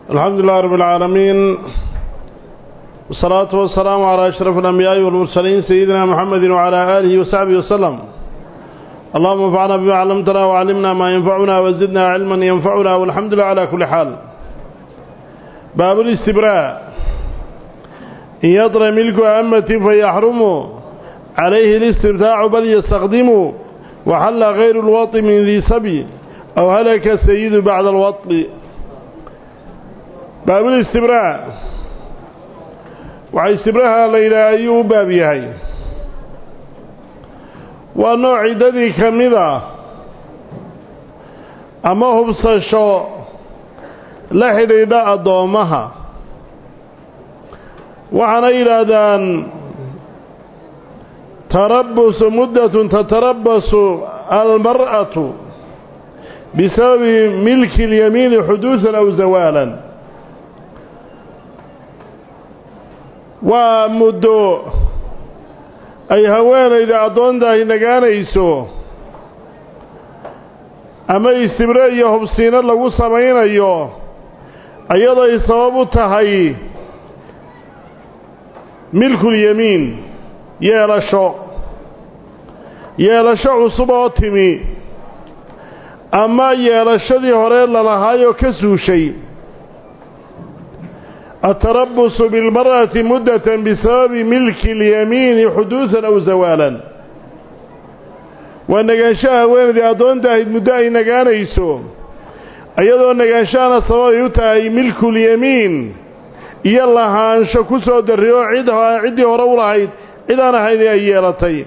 الحمد لله رب العالمين والصلاة والسلام على أشرف الأنبياء والمرسلين سيدنا محمد وعلى آله وصحبه وسلم. اللهم انفعنا بما علمتنا وعلمنا ما ينفعنا وزدنا علما ينفعنا والحمد لله على كل حال. باب الاستبراء: إن يطر ملك أمة فيحرم عليه الاستمتاع بل يستخدم، وحل غير الوط من ذي سبي أو هلك السيد بعد الوط. باب الاستبراء واستبراءها ليلى أيوب بابيهي ونوع ذي كمذا أما هم صشو لحريد أضومها وعن إلى ذان تربص مدة تتربص المرأة بسبب ملك اليمين حدوثا أو زوالا، ومدو أي هوان إذا أضون ده نغانيسو أما استبراء يهبسين الله سمعين أيوه أيضا يصواب تهي ملك اليمين يالشو صباتمي أما يالشدي هرين للهايو كسو شيء. التربص بالمرأة مدة بسبب ملك اليمين حدوثا أو زوالا، والنقاشاها وين ذي أدون تهي مدائي نقانيسو أيضا النقاشانا صواب يتهي ملك اليمين يلا هانشا كسو دريو عدي ورولهايد إذا هيدي أيالتي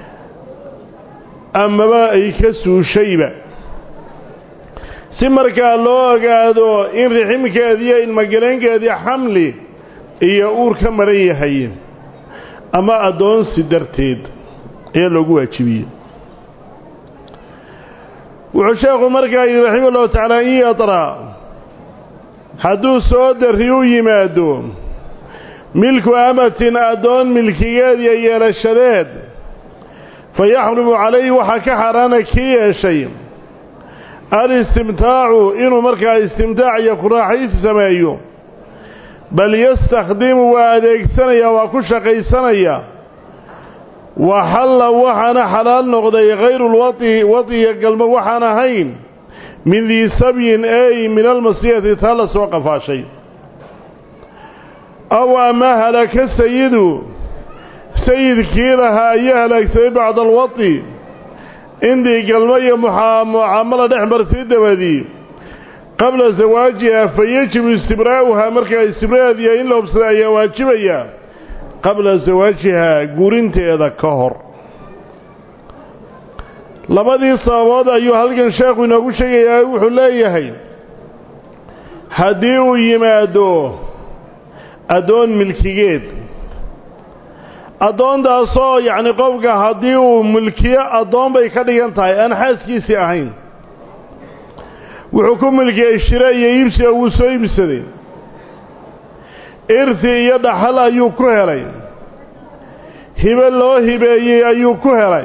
أما بأي كسو شيبا simarkaa loo ogaado in riximkeediiyo ilmagaleenkeedii xamli iyo uur ka maran yahay ama adoonsi darteed ee lagu waajibiyey. wuxuu sheekhu markaa yidhi raximahullahu tacaala: in yatra hadduu soo darriyu yimaado milku amatin adoon milkigeediiyo yeelashadeed fayaxrumu calayhi waxaa ka xaaraana kii yeeshay الاستمتاع إنه مركا استمتاع يكون حيث سمايه، بل يستخدم واديك سنيا وكشقي سنيا، وحل وحنا حلال نقضي غير وطي قلب وحنا هين من ذي سبي أي من المصية ثالث وقفا شيء. أو أما هلك السيد كيلها يهلك سيد بعد الوطي عندي قلبي معاملة نحمر تدبدي قبل زواجها فيجب استبراؤها مركا استبراء ذي إن لهم سلايا واجبيا قبل زواجها قرنت إذا كهر. لما ذي صامد أيها الكن شاق ونقول شيء يوحو لا يهي هديو يمادو أدون ملكيات أدون ده صو يعني قفك هديو ملكية أدون بيكادي ينتهي أنا حاس كيسي أهين وحكم ملكية الشراء يبسي أو سيبسي إرثي يدحل أيو كهرين هبا الله هبا أيو كهرين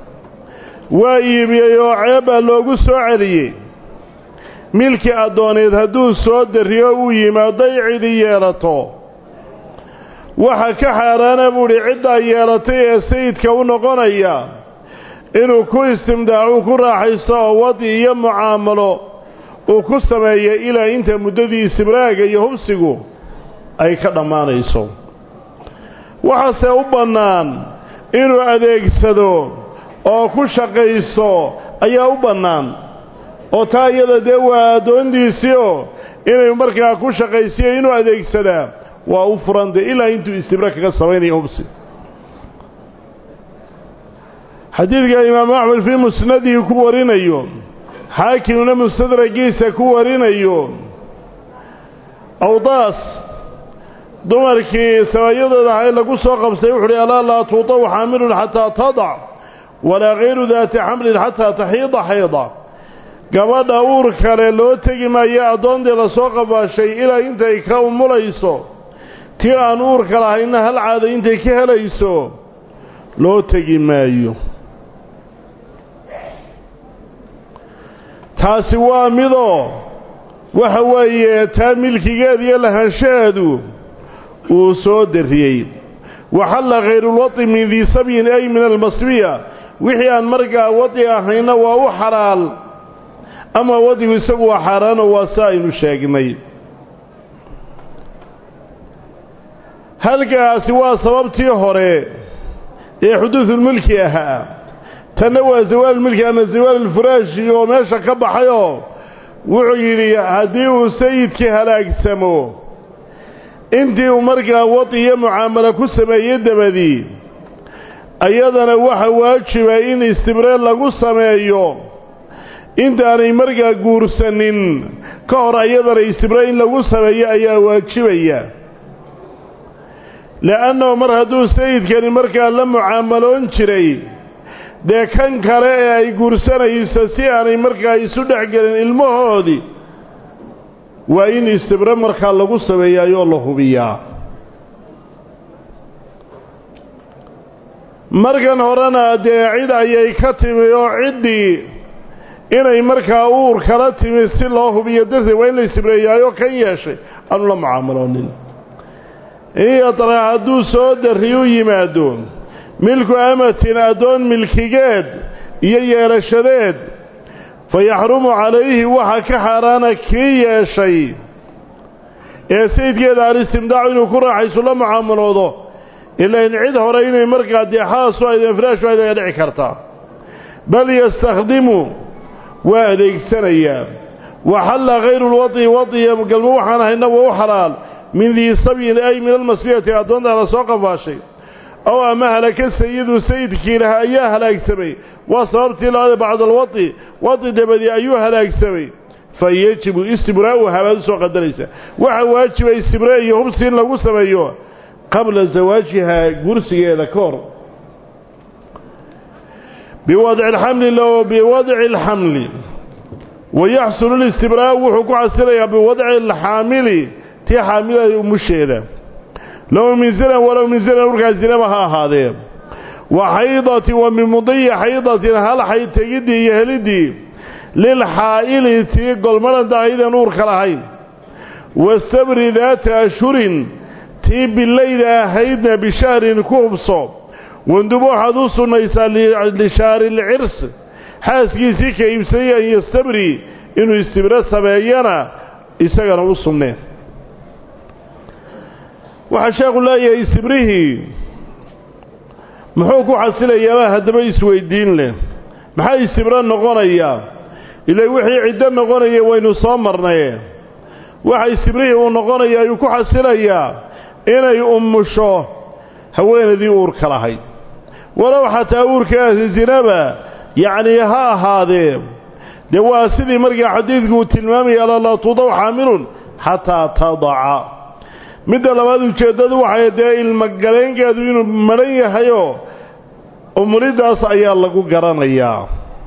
ويبي يعيب اللوغو سعري ملكي أدون يدهدو سود الريو يما ضيع ديارته waxa ka xaaraana buuri cidda yeelatay ee sayidka u noqonaya inuu ku istimdaacu ku raaxaysto oo wadi iyo mucaamalo uu ku sameeyo ilaa inta muddadii istibraaga iyo hubsigu ay ka dhamaanayso. waxaase u bannaan inuu adeegsado oo ku shaqaysto ayaa u bannaan oo taa iyada dee waa adoondiisii inay markaa ku shaqaysiyo inuu adeegsadaa وأفرند إلى أنتو استبراك كالصبين يهبسي. حديث إمام أحمد في مسنده كورين أيوم حاكمنا مستدرك جيسا كورين أيوم أوضاس دمركي سوايض دعي لكو سوقف سيوحري ألا لا توطو حامل حتى تضع ولا غير ذات حمل حتى تحيض حيضا. قبل أورك لو تجي ما يأدون دي لسوقف شيء إلى أنت يكاوم مليسو tii aan uurka lahayna hal caado intay ka helayso loo tegi maayo. taasi waa midoo وحوي تامل كياد يلها شادو وصود الريي وحل غير الوطي من ذي سبي أي من المصرية وحي أن مرقى وطي أحينا وهو حلال أما وطي وسقوا حران وسائل الشاقمين هل سوى صببتي هوري حدوث الملك أها تنوى زوال الملك أنا زوال الفراش وماشا كبحيو وعيري هديه سيدك هلاك سمو انتي ومرقى وطي معاملة كسما يدبدي أيضا وحا واجبا إن استبرار لغو سمايو انت أنا مرقى قورسنين كهر أيضا استبرار لغو سمايا أيا واجبا لأنه مرهدو سيد كان مرقى لما عاملون شري ده كان كره أي قورسنا يستسيعني مرقى يسودع قلن المهودي وإن استبرار مرقى لغو سمايا يو الله بيا markan horena dee cid ayay ka timi oo ciddii inay markaa uur kala timi si loo hubiyo darteed waa in la isbreeyaayo kan yeeshay aanu la mucaamaloonin iyo tara hadduu soo darriyu yimaado milku amatin addoon milkigeed iyo yeelashadeed fayaxrumu calayhi waxa ka xaaraana kii yeeshay ee sayidkeeda alistimdaacu inuu ku raaxayso la mucaamaloodo إلا إن عيد هرين مرقى ديحاس وإذا فراش وإذا يدعي كرتا بل يستخدموا وإذا سنيا وحل غير الوطي وطي قلبوحنا إنه هو حلال من ذي صبي أي من المسلية أدون على سوق فاشي أو أما هلك السيد سيدك لها أيها هلاك سبي وصرت لها بعد الوطي وطي دبدي أيها هلاك سبي فيجب استبراء وهذا سوق الدريسة وحواجب استبراء يهبسين لغو سبيوه قبل زواجها قرسي ذكر بوضع الحمل لو بوضع الحمل ويحصل الاستبراء وحكو عسرية بوضع الحامل تي حاملة مشيدة لو من زنا ولو من زنا ورقا زنا بها هذا وحيضة ومن مضي حيضة هل حيض تجدي يهلدي للحائل تيقل من دعيدا نور كلاهين واستبر ذات أشهر تيب الليل هيدنا بشهر كوبصو واندبو حدوث نيسا لشهر العرس حاسكي سيكا يمسيا يستبري إنه يستبرى سبايانا إساقنا وصمنا وحشاق الله يستبريه محوكو حسيلا يابا هدما يسوي الدين له محا يستبرى النغونا إياه إلا وحي عدى النغونا إياه وينو صامرنا إياه وحا يستبريه والنغونا إياه يكو حسيلا إياه inay ummusho haweenadii uurka lahayd walow xataa uurkaasi zinaba yacni ha ahaadee dee waa sidii markaa xadiidku uu tilmaamaya laa tudaw xaamilun xataa tadaca midda labaad ujeeddadu waxay dee ilmagaleenkeedu inuu maran yahayoo umulidaas ayaa lagu garanayaa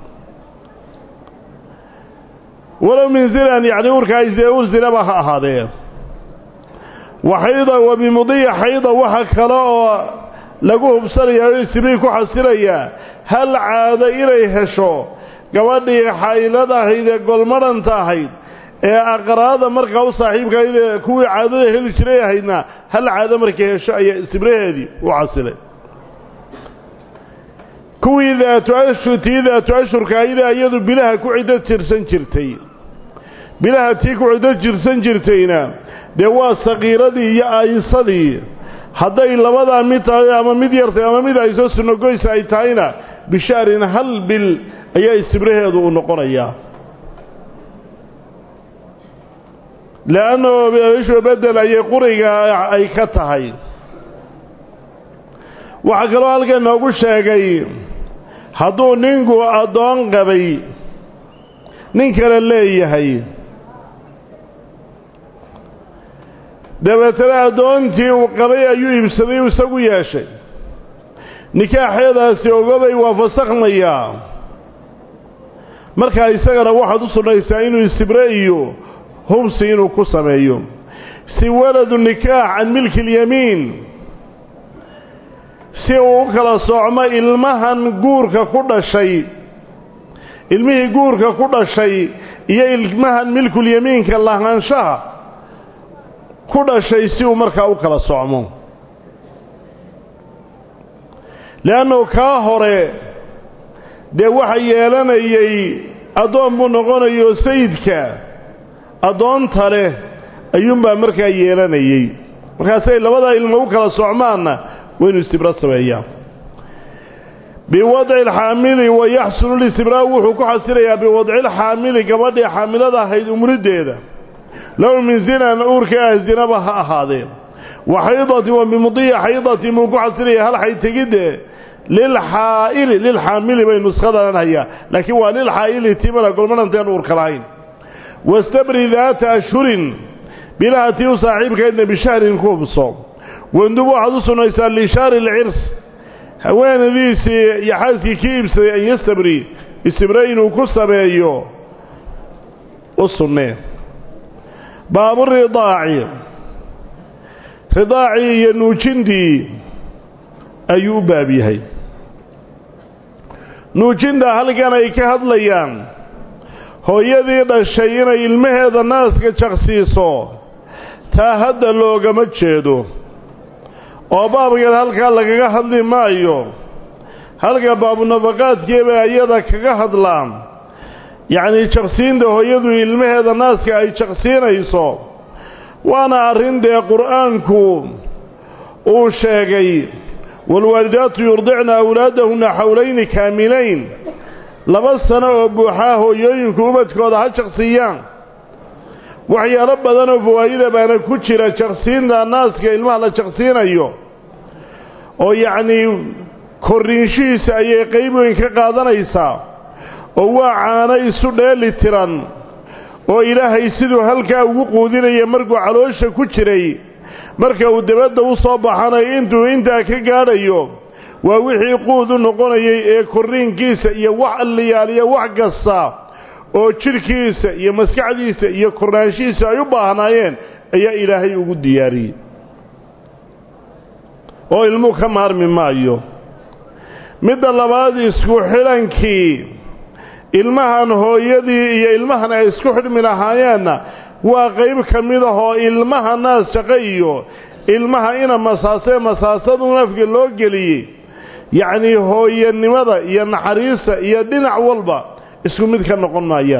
walow min zinan yacni uurkaasi dee uur zinaba ha ahaadee وحيضة وبمضي حيضة وحكرا لقوه بسرية ويسبيك حسرية هل عاد إليه شو قواني حيلة إذا قل مرن تاحيد أقراض مركة وصاحبك إذا كوي عادة هل شريه هنا هل عاد مركة سبريه دي وعسله كوي إذا تؤشر كإذا يدو بلها كوعدة جرسن جرتين بلها تيكو عدة جرسن جرتين dee waa saqiiradii iyo aayisadii hadday labadaa mid tahay ama mid yartay ama mid ay soo sunagoysa ay tahayna bishaarin hal bil ayaa istibraheedu u noqonayaa laanno bisha bedel ay quriga ay ka tahay waxa kaloo halkan noogu sheegay hadduu ninku adoon qabay nin kale leeyahay dabeetana addoontii uu qabay ayuu iibsaday uu isagu yeeshay nikaaxeedaasi ogobay waa fasakhmayaa markaa isagana waxaad u sunnaysaa inuu istibre iyo hubsi inuu ku sameeyo si waladu nikaax can milki اlyamiin si uu u kala soocmo ilmahan guurka ku dhashay ilmihii guurka ku dhashay iyo ilmahan milkul yamiinka lahaanshaha ku dhashay si uu markaa u kala socmo leanno kaa hore dee waxa yeelanayay addoon buu noqonayo sayidka addoonta leh ayuunbaa markaa yeelanayay markaasay labada ilmo u kala socmaanna waynu istibra sameeyaa biwadci alxaamili wayaxsulu listibraau wuxuu ku xasilayaa biwadci alxaamili gabadhii xaamilada ahayd umriddeeda low min zinan uurka ah zinaba ha ahaadeen wa xaydati wa bimudiya xaydati muu ku xasilaya hal xay tegidde lilxaamili bay nuskhadanan hayaa laakiin waa lilxaa'ili timana golmananteen uurka lahayn wastabri daata ashhurin bilaha tii u saaxiibkeedna bishahrin ku hubso wandub waxaad u sunnaysaa lishaari lcirs haweenadiisii iyo xaaskii kii iibsaday an yastabri istibre inuu ku sameeyo u sunnee baaburidaaci ridaacii iyo nuujintii ayuu u baab yahay nuujinta halkan ay ka hadlayaan hooyadii dhashay inay ilmaheeda naaska jaqsiiso taa hadda loogama jeedo oo baabkeed halkaa lagaga hadli maayo halka baabunafaqaadkeeba iyada kaga hadlaan yacnii jaqsiinta hooyadu ilmaheeda naaska ay jaqsiinayso waana arrin dee qur'aanku uu sheegay waalwaalidaatu yurdicna awlaadahunna xawlayni kaamilayn 2 sano oo buuxaa hooyooyinku ubadkooda ha jaqsiiyaan waxyaalo badan oo fawaa'ida baana ku jira jaqsiinta naaska ilmaha la jaqsiinayo oo yacnii korriinshihiisa ayay qayb weyn ka qaadanaysaa oo waa caano isu dheeli tiran oo ilaahay siduu halkaa ugu quudinaya markuu caloosha ku jiray marka uu dabadda u soo baxanay intuu intaa ka gaadhayo waa wixii quud u noqonayay ee korriinkiisa iyo wax alliyaaliya wax kasta oo jidhkiisa iyo maskaxdiisa iyo kornaanshihiisa ay u baahnaayeen ayaa ilaahay ugu diyaariyey oo ilmuhu ka maarmi maayo midda labaad isku xidhankii ilmahan hooyadii iyo ilmahan ay isku xidhmi lahaayeenna waa qayb ka mid ahoo ilmaha naas shaqo iyo ilmaha ina masaasadun afka loo geliyey yacnii hooyanimada iyo naxariista iyo dhinac walba isku mid ka noqon maayaan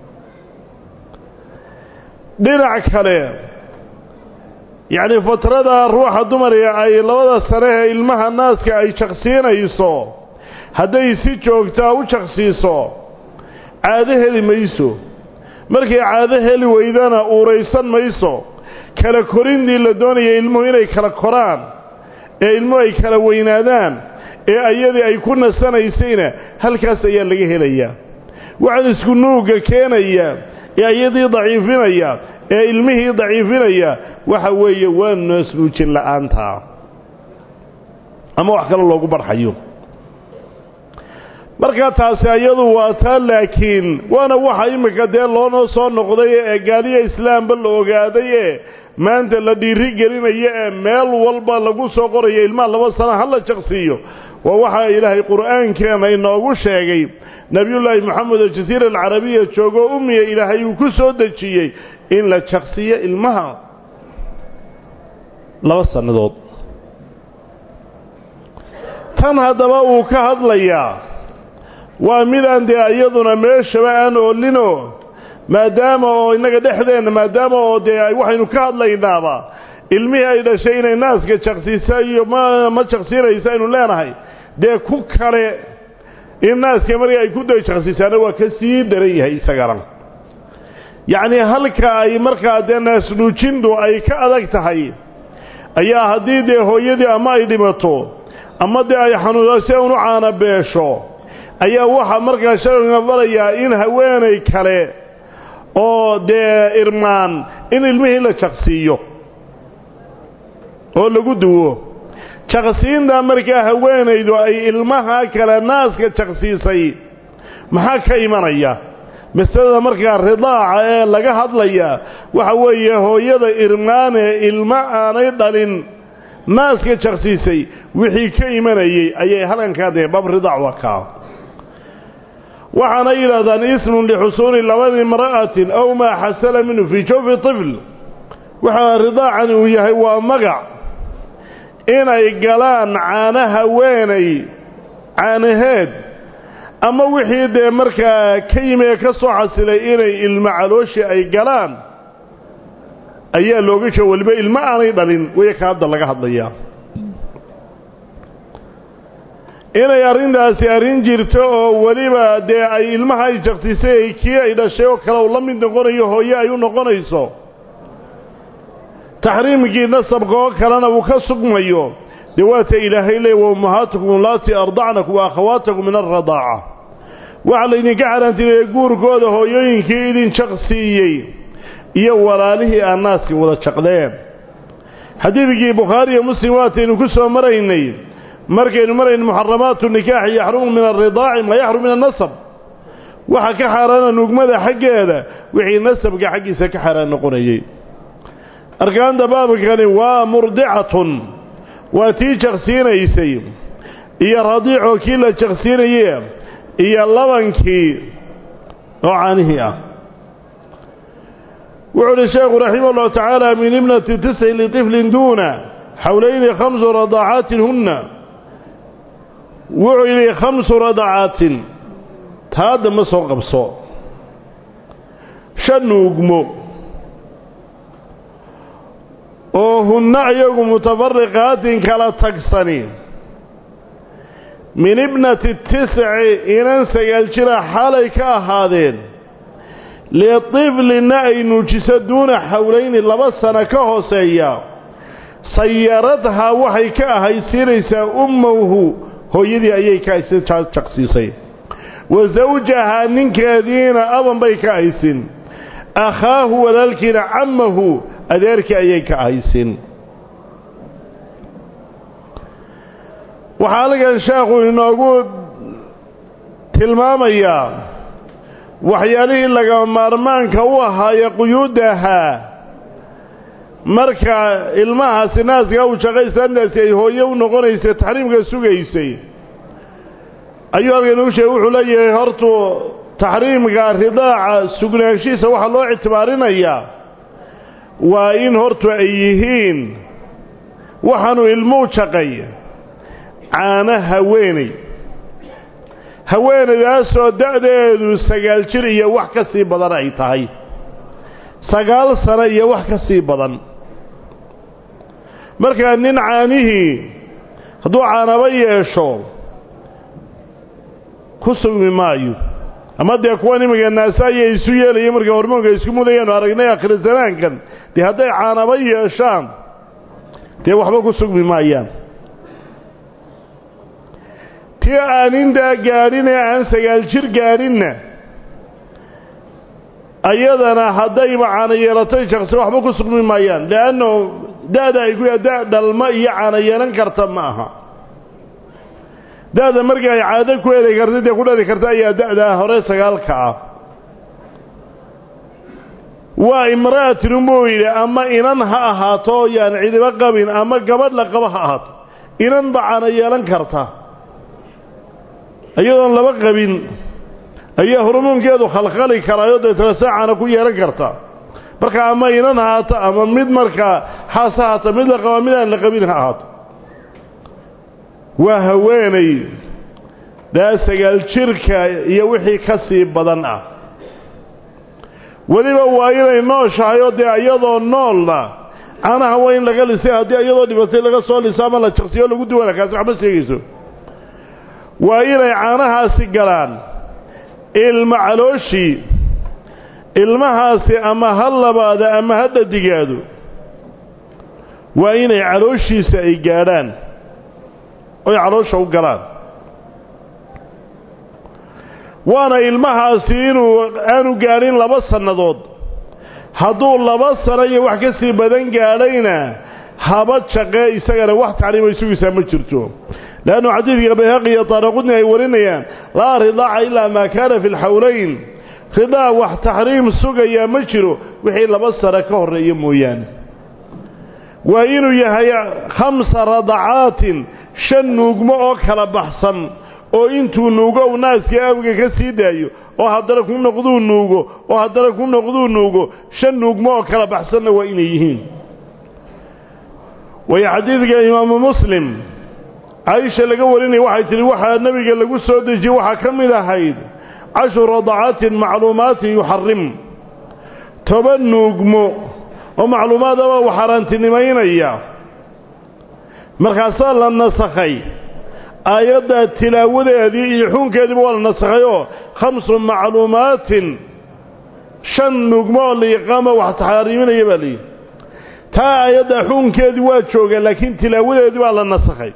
dhinac kale yacnii fatrada ruuxa dumariga ay 2 sano ee ilmaha naaska ay jaqsiinayso hadday si joogtaa u jaqsiiso caado heli mayso markay caado heli weydana uuraysan mayso kala korindii la doonaya ilmuhu inay kala koraan ee ilmuhu ay kala weynaadaan ee ayadii ay ku nasanaysayna halkaas ayaa laga helayaa waxaan isku nuuga keenaya ee ayadii daciifinaya ee ilmihii daciifinaya waxa weeye waa naas nuujin la'aanta ama wax kale loogu barxayo marka taasi ayadu waa taa laakiin waana waxa imika dee loonoo soo noqday ee gaaliya islaamba la ogaaday ee maanta la dhiiri gelinayo ee meel walba lagu soo qorayo ilmaha 2 sano ha la jaqsiiyo waa waxa ilaahay qur'aankeena inoogu sheegay nabiyullaahi maxamed oo jasiira alcarabiya joogo ummiya ilaahay uu ku soo dejiyey in la jaqsiyo ilmaha 2 sannadood tan haddaba uu ka hadlayaa waa midaan dee iyaduna meeshaba aan oolino maadaama oo innaga dhexdeenna maadaama oo dee waxaynu ka hadlaynaaba ilmihii ay dhashay inay naaska jaqsiisa iyo ma jaqsiinaysa aynu leenahay dee ku kale in naaska markii ay ku day jaqsiisaana waa ka sii daran yahay isagana yacnii halka ay markaa dee naas nuujintu ay ka adag tahay ayaa haddii dee hooyadii ama ay dhimato ama dee ay xanuunase unu caana beesho ayaa waxaa markaa sharciga barayaa in haweenay kale oo dee irmaan in ilmihii la jaqsiiyo oo lagu duwo jaqsiinta markaa haweenaydu ay ilmaha kale naaska jaqsiisay maxaa ka imanaya masalada markaa ridaaca ee laga hadlaya waxa weeye hooyada irmaane ilma aanay dhalin naaska jaqsiisay wixii ka imanayay ayay halkankaa dee bab ridaac wakaa وحنا إلى ذن اسم لحصول لبن امرأة أو ما حصل منه في جوف طفل وحنا رضاعا وهو مقع إن يقلان عانها ويني عانهاد أما وحيد مركا كيمة كسوحة سليئيني المعلوشي أي قلان أيها اللوغيشة والبي المعنى دلين ويكاد لك هضيا inay arrintaasi arrin jirto oo waliba dee ay ilmaha ay jaqtisay kii ay dhashay oo kale uu la mid noqonayo hooyo ay u noqonayso taxriimkii nasabka oo kalena uu ka sugmayo dee waata ilaahay leey wa ummahatukum allati arda'nakum wa akhawatukum min ar-radaa'a waxa laydinka xaaraantinayay guurkooda hooyooyinkii idin jaqsiiyey iyo walaalihii annaaski wada jaqdeen xadiidkii bukhaari iyo muslim waataynu ku soo maraynay markaynu marayn muharramaatu nikaax yaxrumu min ar-ridaa'i ma yaxrumu min an-nasab waxa ka xaaraana nugmada xaggeeda wixii nasabka xaggiisa ka xaraan noqonayay arkaanta baabkani waa murdicatun waa tii jaqsiinaysay iyo radiico kii la jaqsiinayay iyo labankii oo caanihii ah wuxuu sheekhu raximahullahu ta'ala min ibnati 9 li tiflin duna حولين 5 رضاعات هن وعلي 5 رضاعات هذا ما سو قبصو شنوغمو وهن ايغو متفرقات كلا تقسني من ابنة 9 إنان سيالجرا حالي كاهادين لطفل نأي نجسدون حولين 2 سنة كهوسيا سيارتها وحي كاهيسينيسا أمه هو يدي أيي كايسين تقسيسي وزوجها ننكادين أبا بي كايسين أخاه وللكن عمه أديرك أيي كايسين وحالك الشيخ إنه تلماميا وحياليه لغا مارمان كوها يقيودها marka ilmahaasi naaska uu shaqaysanayay hooyo u noqonaysa taxriimka sugaysay ayuu halkan u sheegay wuxuu leeyahay hortu taxriimka ridaaca sugnaanshiisa waxa loo ictibaarinayaa waa in hortu ay yihiin waxaanu ilmuhu shaqay caana haweenaydaasoo da'deedu 9 jir iyo wax ka sii badan ay tahay 9 sano iyo wax ka sii badan marka nin caanihii hadduu caanaba yeesho ku sugmi maayo ama dee kuwan imiga naasaya isu yeelaya marka hormoonka isku mudayaan aragnay akhir zamaankan dee hadday caanaba yeeshaan dee waxba ku sugmi maayaan tii aanintaa gaadhin ee aan 9 jir gaadhinna ayadana hadday macaana yeelatay shakhsi waxba ku sugmi maayaan laanno daada ay ku yadaa dhalma iyo caana yeelan karta ma aha daada markay ay caado ku heli kartay ku dhali karta ayaa daada hore 9 ah waa imra'atun mooyile ama inan ha ahaato yaan cidiba qabin ama gabadh la qaba ha ahaato inan bacaana yeelan karta ayadoon laba qabin ayaa hormoonkeedu khalkhali karaayo dadka saacana ku yeelan karta marka ama inan haata ama mid marka xasaata mid la qaba mid aan la qabin haata waa haweenay 9 jirka iyo wixii ka sii badan ah waliba waa inay nooshahay oo iyadoo noolna anaha waa in laga lisay hadii iyadoo dhibatay laga soo lisaama la jaqsiyo lagu duwana kaas waxba sheegayso waa inay caanahaasi galaan ilmacalooshi ilmahaasi ama halabaada ama hadda digaado waa inay calooshiisa ay gaadhaan oo caloosha u galaan waana ilmahaasi inuu aanu gaarin 2 sannadood hadduu 2 sano iyo wax ka sii badan gaadhayna haba shaqee isagana wax tacriimay sugaysaa ma jirto لأنه حديث بيهقي طارقني أي ورنيا لا رضاع إلا ما كان في الحولين رضاع وتحريم سقيا مجره وحين لبصر كهر يمويان وإنه يهيا 5 رضعات شن وقمعك بحصا oo intuu nuugo uu naaskii awga ka sii daayo oo haddana ku noqduu nuugo oo haddana ku noqduu nuugo 5 nuugmo oo kala baxsanna waa inay yihiin way xadiidka imaamu muslim عائشة laga warinay waxay tiri waxa nabiga lagu soo dejiyay waxa kamid ahayd 10 رضعات معلومات يحرم تبنغمو ومعلومات وحرانتنمينيا markaas la nasakhay ayada tilaawadeedii iyo xunkeedii waa la nasakhayo 5 macluumaat 5 nugmo liqama wax taxariiminaya bali taa ayada xunkeedii waa jooga laakiin tilaawadeedii waa la nasakhay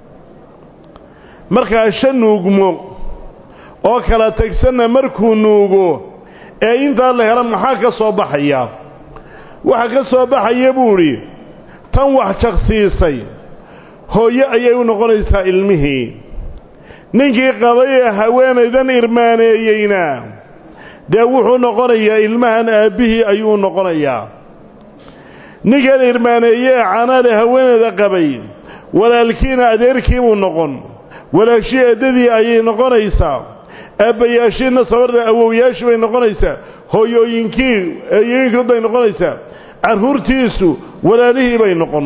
marka 5 nugmo oo kala tagsan markuu nuugo ee inta la helo maxaa ka soo baxaya waxa ka soo baxaya buuri tan wax jaqsiisay hooyo ayay u noqonaysaa ilmihii ninkii qabay haweenaydan irmaaneeyayna dee wuxuu noqonayaa ilmahan aabihii ayuu noqonayaa ninkan irmaaneeyay caanada haweenayda qabay walaalkiina adeerkii buu noqon walaashii eedadii ayay noqonaysaa aabbayaashiina sabarda awowyaashii bay noqonaysaa hooyooyinkii bay noqonaysaa carruurtiisu walaalihii bay noqon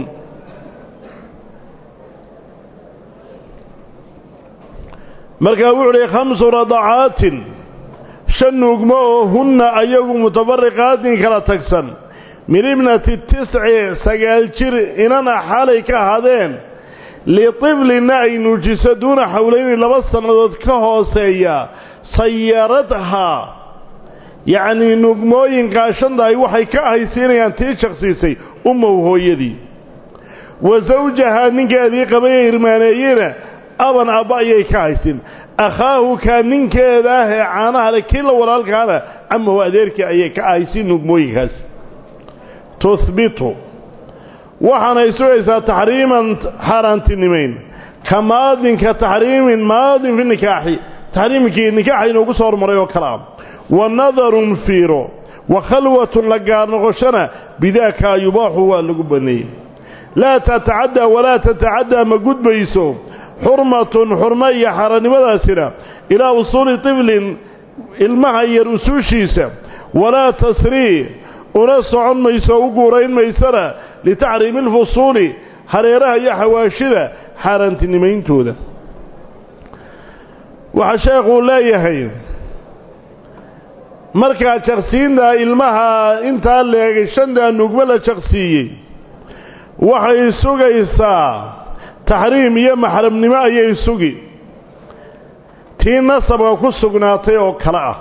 marka wuxuu leeyahay 5 رضعات 5 nugmo oo hunna ayagu mutafarriqaatin kala tagsan min ibnati 9 jir inana xalay ka hadeen liطفلنا ay nujisaduna xawleyn 2 sanadood ka hooseeya sayaradha yani nugmooyinka shanday waxay ka haysiinayaan tii shakhsiisay hooyadii wa zawjaha ninkeedii qabay irmaaneeyina aban abayay ka haysin akhaahu ka ninkeeda caanaha kila walaalkaana amma adeerkii ayay ka haysin nugmooyinkaas tuthbitu waxana isoo tahriiman harantinimeen kamaadin ka tahriimin maadin fi nikaahi tahriimkii nikaahi inuu soo hormaray oo kalaam wa nadarun fiiro wa khalwatun lagaar noqoshana bidaaka yubahu wa lagu banay la tata'adda wala tata'adda ma gudbayso حرمة حرمية حرنمدا سنا إلى وصول طفل المهير أسوشيسا ولا تسري ونسع ميسا وقورين ميسرا لتعريم الفصول حريرها يا حواشدة حارنت نمين تودا وحشاق لا يهين مركع شخصين دا المها انت اللي شندا نقبل شخصية وحي سوغيسا تحريم يا محرم نما ayay sugi tii nasabka ku sugnaatay oo kala ah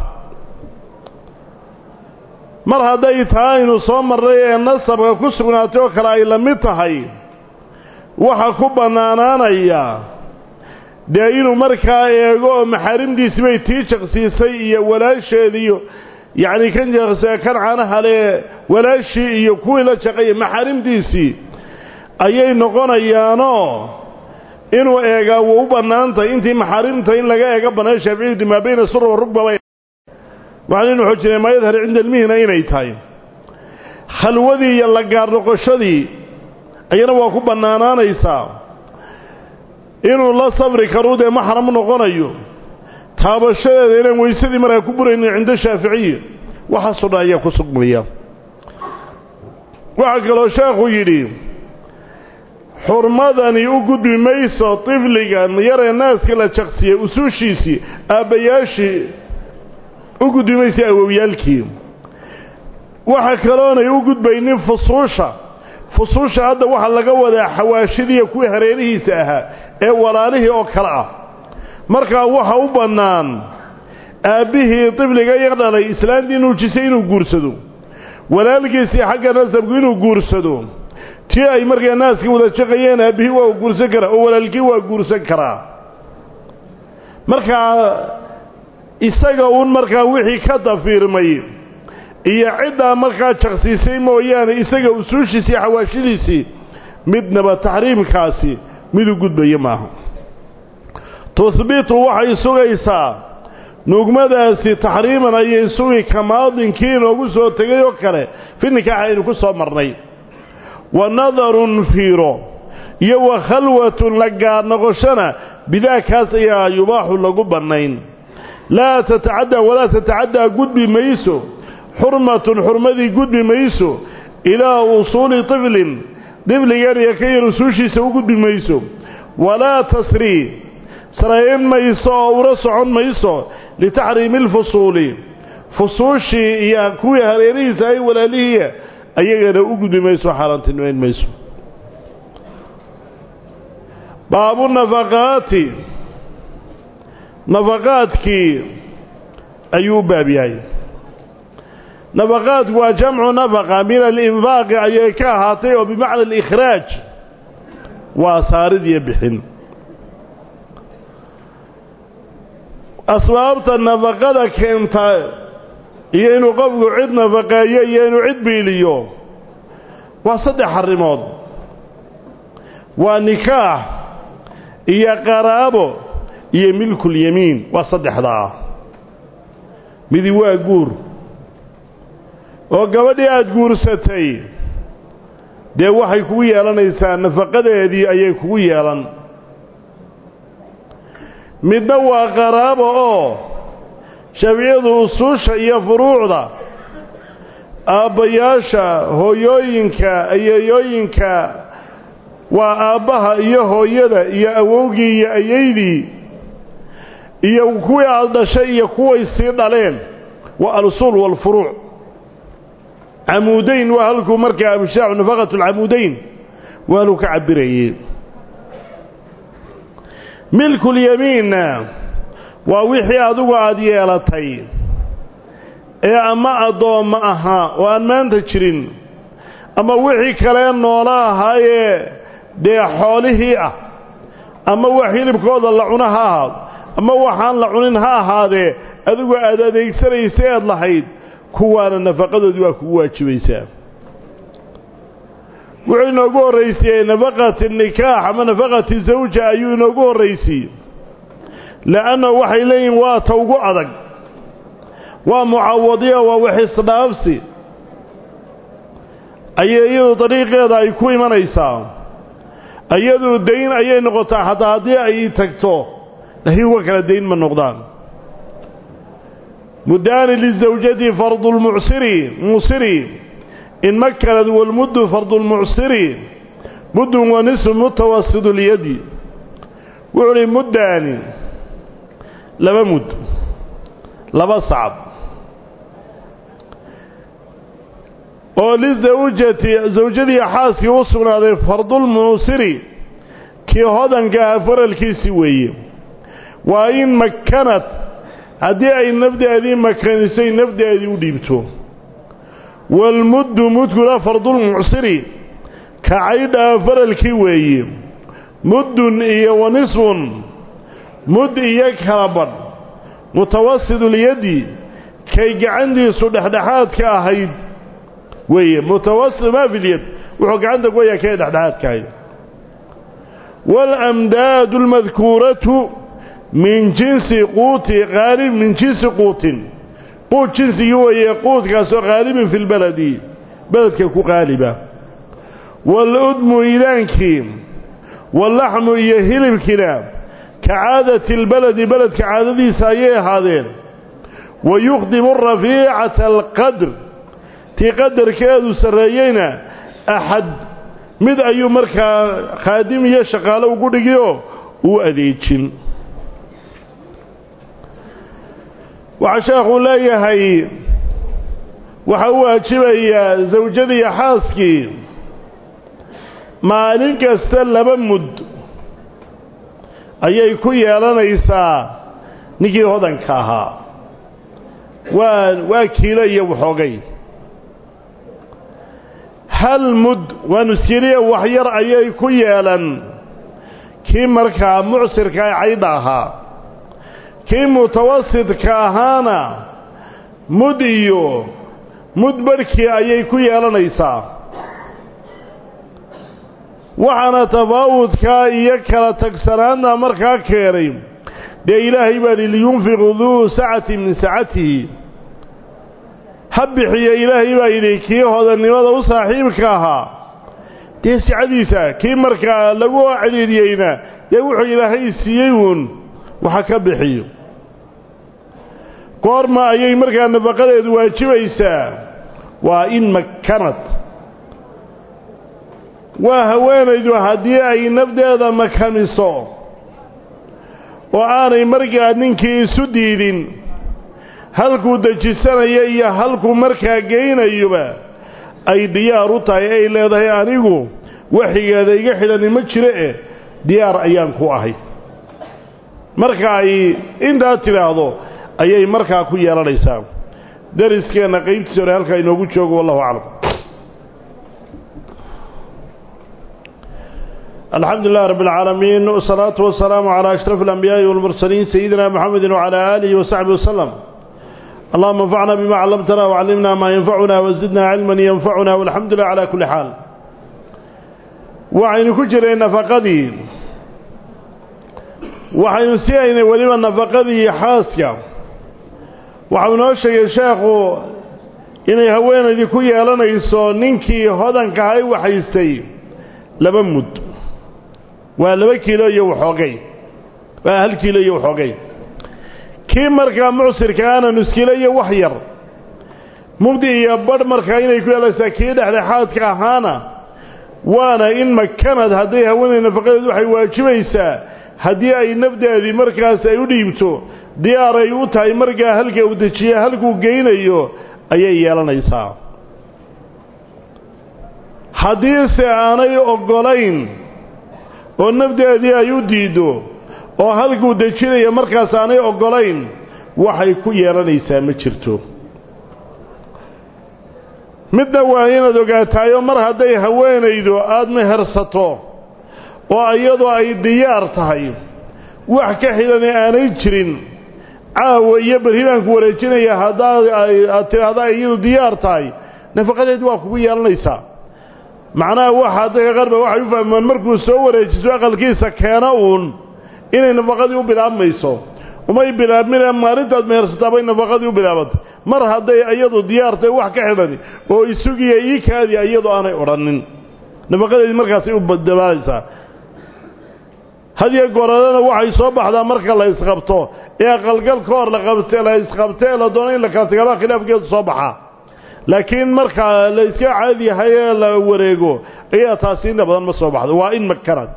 mar haday tahay inuu soo maray ee nasabka ku sugnaatay oo kala ay la mid tahay waxa ku banaanaanaya de inuu markaa eego maxarimdiisi bay tii shaqsiisay iyo walaasheediyo yaani kan jeeqsay kan caanaha le walaashi iyo kuwii la shaqay maxarimdiisi ayay noqonayaano inuu eega uu banaantay intii maxarimta in laga eega banaa Shaafici ma bayna surra wa rugba waxaan xujinay ma yadhar inda ilmihina inay tahay khalwadii iyo la gaar noqoshadii ayana waa ku banaanaanaysaa inuu la sabri karo de maxram noqonayo taabashadeeda inaan weysadii markaa ku buraynin cinda Shaafici waxa sudaya ku sugmaya waxa kaloo sheekhu yiri xurmadani u gudbi mayso tifligan yare naaska la shaqsiye usuushiisi aabayaashi u gudbi mayso awowyaalkii waxa kaloonay u gudbaynin fusuusha hadda waxa laga wadaa xawaashidiya ku hareerihiisa aha ee walaalihii oo kala ah marka waxa u banaan aabihii tifliga yaqdalay islaantii inuu jisay inuu guursado walaalkiisii xagga nasabku inuu guursado tii ay markaa naaskii wada shaqayeen aabihii waa guursan karaa oo walaalkii waa guursan karaa markaa isaga uun markaa wixii ka dafiirmay iyo cidda markaa shaqsiisay mooyaane isaga usuushiisii xawaashidiisii midnaba tahriimkaasi mid u gudbaya maaha tuthbitu waxay sugaysaa nugmadaasi tahriiman ayay sugi kamaadinkii inoogu soo tegay oo kale fi nikaax aynu ku soo marnay ونظر فيرو يو خلوة لقار نغشنا bidaakaas ayaa yubaaxu lagu bannayn laa tatacaddaa walaa tatacaddaa gudbi mayso xurmatun xurmadii gudbi mayso ilaa usuuli tiflin difligan iyo ka yar usuushiisa u gudbi mayso walaa tasrii sarayn mayso oo ula socon mayso litaxriimi alfusuuli fusuushii iyo kuwii hareerihiisa ay walaalihiiya ayagana u gudbi mayso xaaraantinimayn mayso baabu nafaqaati nafaqaadkii ayuu u baab yahay nafaqaadku waa jamcu nafaqa min alinfaaqi ayay ka ahaatay oo bimacna alikhraaj waa saarid iyo bixin asbaabta nafaqada keenta iyo inuu qofku cid nafaqeeyo iyo inuu cid biiliyo waa 3 arrimood waa nikaax iyo qaraabo iyo milkul yamiin waa 3daa midi waa guur oo gabadhii aad guursatay dee waxay kugu yeelanaysaa nafaqadeedii ayay kugu yeelan midna waa qaraabo oo sharciyadu usuusha iyo furuucda aabbayaasha hooyooyinka ayeeyooyinka waa aabbaha iyo hooyada iyo awowgii iyo ayeydii iyo kuwii aad dhashay iyo kuway sii dhaleen waa al-usuul wal-furuuc camuudayn waa halkuu markaa abshaacu nafaqatu alcamuudayn waa haluu ka cabirayey milkul yamiinna waa wixii adigu aad yeelatay ee ama addoomma ahaa oo aan maanta jirin ama wixii kale noola ahaayee dee xoolihii ah ama wax hilibkooda la cuno ha ahaado ama waxaan la cunin ha ahaadee adigu aad adeegsanaysa eed lahayd kuwaana nafaqadoodii waa kugu waajibaysaa wuxuu inoogu horraysiyey nafaqati nikaax ama nafaqati zawja ayuu inoogu horraysiyey لأنه waxay leeyihiin waa ta ugu adag waa mucaawadiya waa wax isdhaafsi ayay dariiqeeda ay ku imanaysaa ayadu dayn ayay noqotaa hadaa hadii ay tagto laakiin waa kala dayn ma noqdaan مدان للزوجة فرض المعسر إن مكنت والمد فرض المعسر مد ونصف متوسط اليد وعلي مدان لما مد لما صعب وللزوجة زوجتي حاسي وصلنا هذا فرض المعسر كي هذا كافر الكيسوي وإن مكنت haddii ay nafdeedii makanisay nafdeedii u dhiibto walmuddu mudkuna fardulmucsiri kacaydhaa faralkii weeye muddun iyo wanisfun mud iyo kala badh mutawasidulyadi kay gacantiisu dhexdhexaadka ahayd weeye mutawasid maa filyad wuxuu gacanta ku hayaa kay dhexdhexaadka ahayd walamdaadu almadkuuratu من جنس قوت غالب من جنس قوت جنسي هو قوت كاسو غالب في البلد بلد كيكو غالبة والأدم إلانك واللحم يهل الكلاب كعادة البلد بلد كعادة سايه هذين ويخدم الرفيعة القدر تقدر كادو سرايين أحد مد أيو مركا خادم يشغال وقوديو وأذيتشن وعشاق لا يهي وحواجب يا زوجتي حاسكي مالك استلب مد أي كوي لنا إساء نجي هذا كاها وكيلي وحوقي هل مد ونسيري وحير أي كوي لنا كي مركا معسر كاي عيداها كي متوسط كاهانا مديو مدبركي أيي كوي لنيسا وحنا تفاوت كايا كلا تكسران مركا كريم دي إلهي بالي لينفق ذو سعة من سعته هبحي يا إلهي بالي كي هذا النماذا وصاحبكاها dee sicadiisa kii markaa lagu celiiriyeyna dee wuxuu ilaahay siiyey uun waxa ka bixiyo goorma ayay markaa nafaqadeedu waajibaysaa waa in makanad waa haweenaydu haddii ay nafdeeda makamiso oo aanay markaa ninkii isu diidin halkuu dejisanayo iyo halkuu markaa geynayoba ay diyaar u tahay ay leedahay anigu waxigeeda iga xidhani ma jire diyaar ayaan ku ahay marka ay intaa tidhaahdo ayay markaa ku yeelanaysaa dariskeenna qaybtiisa hore halkaa inoogu joogo wallahu aclam الحمد لله رب العالمين والصلاة والسلام على أشرف الأنبياء والمرسلين سيدنا محمد وعلى آله وصحبه وسلم اللهم انفعنا بما علمتنا وعلمنا ما ينفعنا وزدنا علما ينفعنا والحمد لله على كل حال وعين كجر نفقدي وعين سيئين ولما نفقدي حاسيا وعين أشياء الشيخ إني هوين ذي كي يلنا يسو ننكي هذا كهي وحيستي لبمد ولبا كيلو يو خوغي هل كيلو يو خوغي كي marka muusirka ana nuskilay wax yar mugdi iyo bar marka inay ku yeelaysaa kii dhexdhexaadka ahaana waana in makanad haday haweenay nafaqadeedu waxay waajibaysaa hadii ay nafdeedii markaas ay u dhiibto diyaar ay u tahay marka halka uu dejiyo halku geynayo ayay yeelanaysaa hadii se aanay ogolayn oo nafdeedii ay u diido oo halkuu dejinaya markaas aanay ogolayn waxay ku yeelanaysaa ma jirto midna waa inaad ogaataayo mar hadday haweenaydu aad mehersato oo iyadoo ay diyaar tahay wax ka xidhan aanay jirin caawa iyo barhibaan ku wareejinaya aad tiraahdo iyadu diyaar tahay nafaqadeedu waa kugu yeelanaysaa macnaha waxa dadka qarba waxay u fahmaan markuu soo wareejiso aqalkiisa keena uun inay nafaqadii u bilaabmayso umay bilaabmin maalintaad mehersataa bay nafaqadii u bilaabatay mar hadday iyadu diyaartay wax ka xidhan oo isugiya ii kaadi iyadu aanay odhanin nafaqadeedii markaasay u badabaalaysaa hadiya gooralana waxay soo baxdaa marka la isqabto ee aqalgal ka hor la isqabtee la doono in la kala tagaba khilaafkeedu soo baxaa laakiin marka la iska caadi yahay la wareego ayaa taasiina badan ma soo baxdo waa in makanad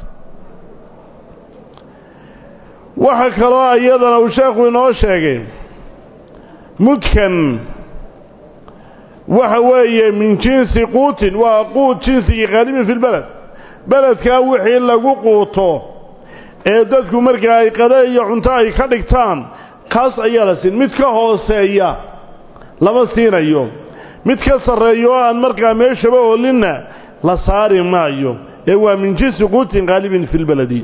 waxa kaloo ayadana uu sheekhu inoo sheegay mudkan waxa weeye min jinsi quutin waa quut jinsi qaalibin fi balad baladka wixii lagu quuto ee dadku marka ay qada iyo cunto ay ka dhigtaan kaas ayaa la siin mid ka hooseeya lama siinayo mid ka sareeyo aan markaa meeshaba oolinna la saari maayo ee waa min jinsi quutin qaalibin fi baladi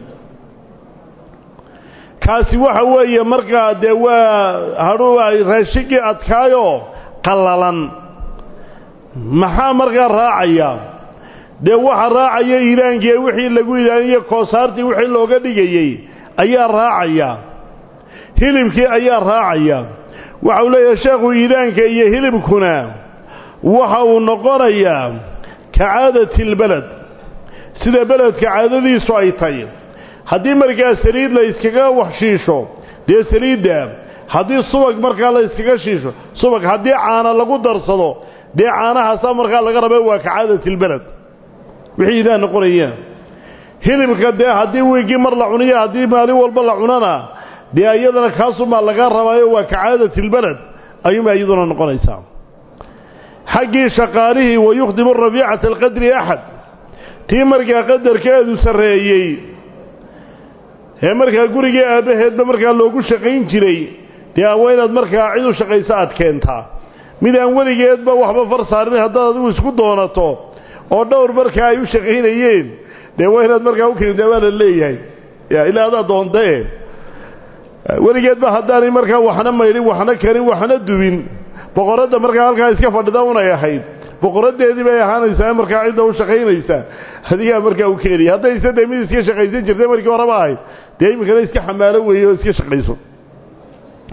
kaasi waxa weeye markaa dee waa hadhow ay raashigii adkaayo qallalan maxaa markaa raacaya dee waxa raacaya iiraankii wixii lagu idaaniyo koosaartii wixii looga dhigayay ayaa raacaya hilibkii ayaa raacaya waxa uu leeyahay sheekhu iiraanka iyo hilibkuna waxa uu noqonayaa kacaadati albalad sida beledka caadadiisu ay tahay haddii markaa saliid la iskaga waxshiisho dee saliidda haddii subag markaa la iskaga shiisho subag haddii caana lagu darsado dee caanahaasa markaa laga rabay waa kacaadati albalad wixii idaa noqonayaan hilibka dee haddii wiigii mar la cuniyo haddii maalin walba la cunana dee iyadana kaasumaa laga rabaayo waa kacaadati albalad ayuunbaa iyaduna noqonaysaa xaggii shaqaalihii wayukhdimu rafiicata alqadri axad tii markaa qadarkeedu sarreeyey ee markaa gurigii aabbaheedba markaa loogu shaqayn jiray dee waa inaad markaa cid u shaqayso aad keentaa mid aan weligeedba waxba far saarin haddaad adigu isku doonato oo dhowr markaa ay u shaqaynayeen dee waa inaad markaa u keenta baa la leeyahay ilaa adaa doontae weligeedba haddaanay markaa waxna maydhin waxna karin waxna dubin boqoradda markaa halkaa iska fadhida unay ahayd boqoradeedii bay ahaanaysaa markaa cidda u shaqaynaysa adigaa markaa u keenaya haddayse dee mid iska shaqaysan jirtay markii horeba ahayd dee iminkana iska xamaalo weeye oo iska shaqayso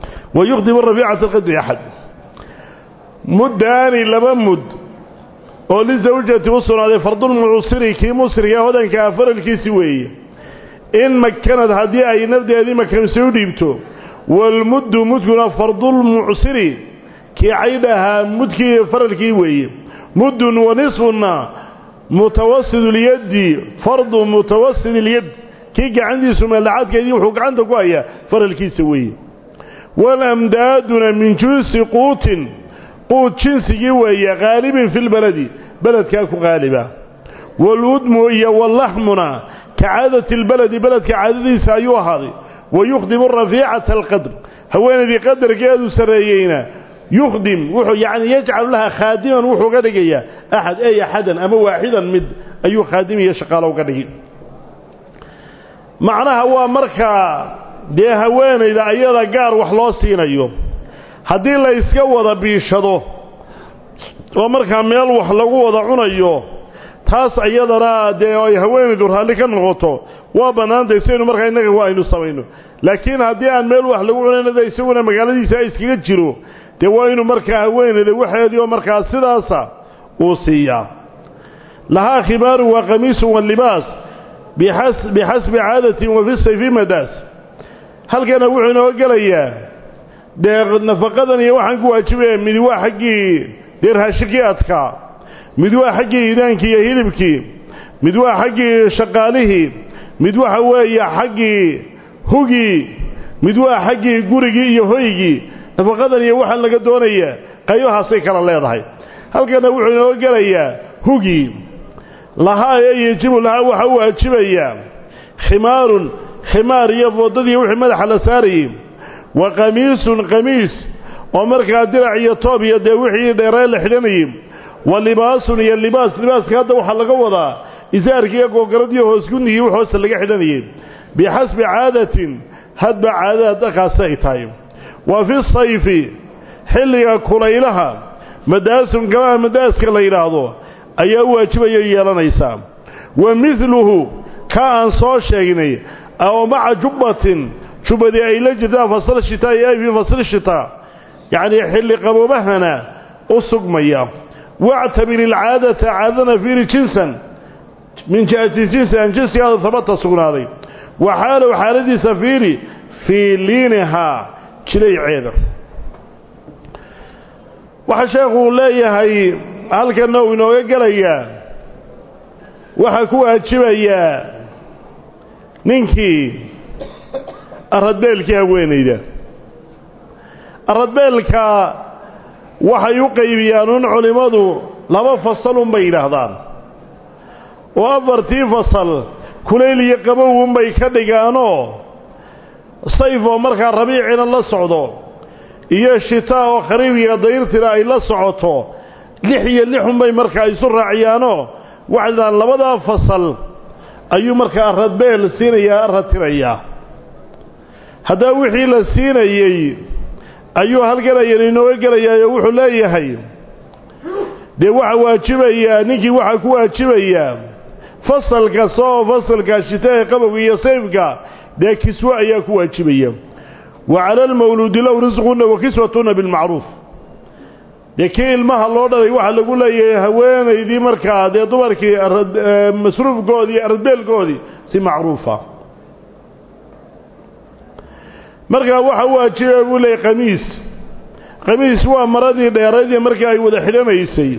wayukhdimu rafiicata alqadri axad muddaani laba mud oo lizawjati u sugnaaday fardul muusiri kii musriga hodanka faralkiisi weeye in makanad haddii ay nafdeedii makanso u dhiibto walmuddu mudkuna fardul muusiri kii caydhahaa mudkii faralkii weeye muddun wa nisfuna mutawassid alyadi fardu mutawassid alyad kii gacantiisu meelacadkeedii wuxuu gacanta ku hayaa faralkiisa weeye walamdaaduna min jinsi quutin quud jinsigii weeye qaalibin fi lbaladi beledkaa ku qaaliba waludmu iyo wallaxmuna kacaadati lbaladi beledka caadadiisa ayuu ahaaday wayukhdimu rafiicata alqadr haweenaydii qadarkeedu sarreeyeyna يخدم وحو يعني يجعل لها خادما وحو قدقيا أحد أي أحدا أما واحدا مد أي خادم يشقال وقدقيا معناها هو مركا دي هوين إذا أيضا قار وحلوسين أيوم هدي الله يسكوض بيشهده ومركا ميال وحلقوه ضعون أيوم تاس أيضا را دي هوين دورها لك النغطو وبنان دي سينو مركا إنك هو أينو سوينو لكن هدي أن ميال وحلقوه دي سيونا مقالدي سايسكي جيرو dee waa inuu markaa haweenayda waxeedii oo markaa sidaasa uu siiyaa lahaa khimaaru wa qamiisu wallibaas bixasbi caadatin wa fi sayfi madaas halkana wuxuu inoo gelayaa dee nafaqadan iyo waxaan ku waajibaya mid waa xaggii dee raashikii adkaa mid waa xaggii idaankii iyo hilibkii mid waa xaggii shaqaalihii mid waxa weeye xaggii hugii mid waa xaggii gurigii iyo hoygii nafaqadan iyo waxaan laga doonayaa qaybahaasay kala leedahay halkana wuxuu inoo gelayaa hugii lahaa ee yajibu lahaa waxa uu waajibayaa khimaarun khimaar iyo foodadii wixii madaxa la saarayay wa qamiisun qamiis oo markaa dirac iyo toob iyo dee wixii dheeree la xidhanayay wa libaasun iyo libaaska hadda waxaa laga wadaa isaarkii iyo googaradii hoosgunigii wax hoosta laga xidhanayay bixasbi caadatin hadba caadada dhaqaasa ay tahay وفي الصيف حلق كليلها مداس كما مداس كليلاهو أي واجب يلانيسا ومثله كان صو شيغني أو مع جبة شبدي أي لجدا فصل الشتاء أي في فصل الشتاء يعني حلق مبهنا أسقميا واعتبر العادة عادنا في جنسا من جهة جنس عن جنس هذا ثبت سقناضي وحاله حالدي سفيري في لينها جلي عيدا waxa sheekhu leeyahay halkan uu inoo galaya waxa ku waajibaya ninkii aradbeelkii haweenayda aradbeelka waxay u qaybiyaan culimadu laba fasal bay yiraahdaan oo afartii fasal kuleyl iyo qabow bay ka dhigaano sayf oo markaa rabiicina la socdo iyo shitaa oo khariibiga dayrtira ay la socoto lix iyo lixun bay markaa isu raaciyaano waxaan labada fasal ayuu markaa radbeel siinaya ratiraya hada wixii la siinayay ayuu halgalay inoo galaya wuxuu leeyahay de waxa waajibaya ninkii waxa ku waajibaya fasalka soo fasalka shitaa qabowga iyo sayfka ده كسوة أياك واجبية وعلى المولود له رزقنا وكسوتنا بالمعروف ده كي المها الله ده يوحى لقول له هوين يدي مركا ده دمرك مصروف قودي أردبيل قودي سي معروفة مركا وحى واجبية يقول له قميص هو مرضي ده يريد مركا يقول حلم يسي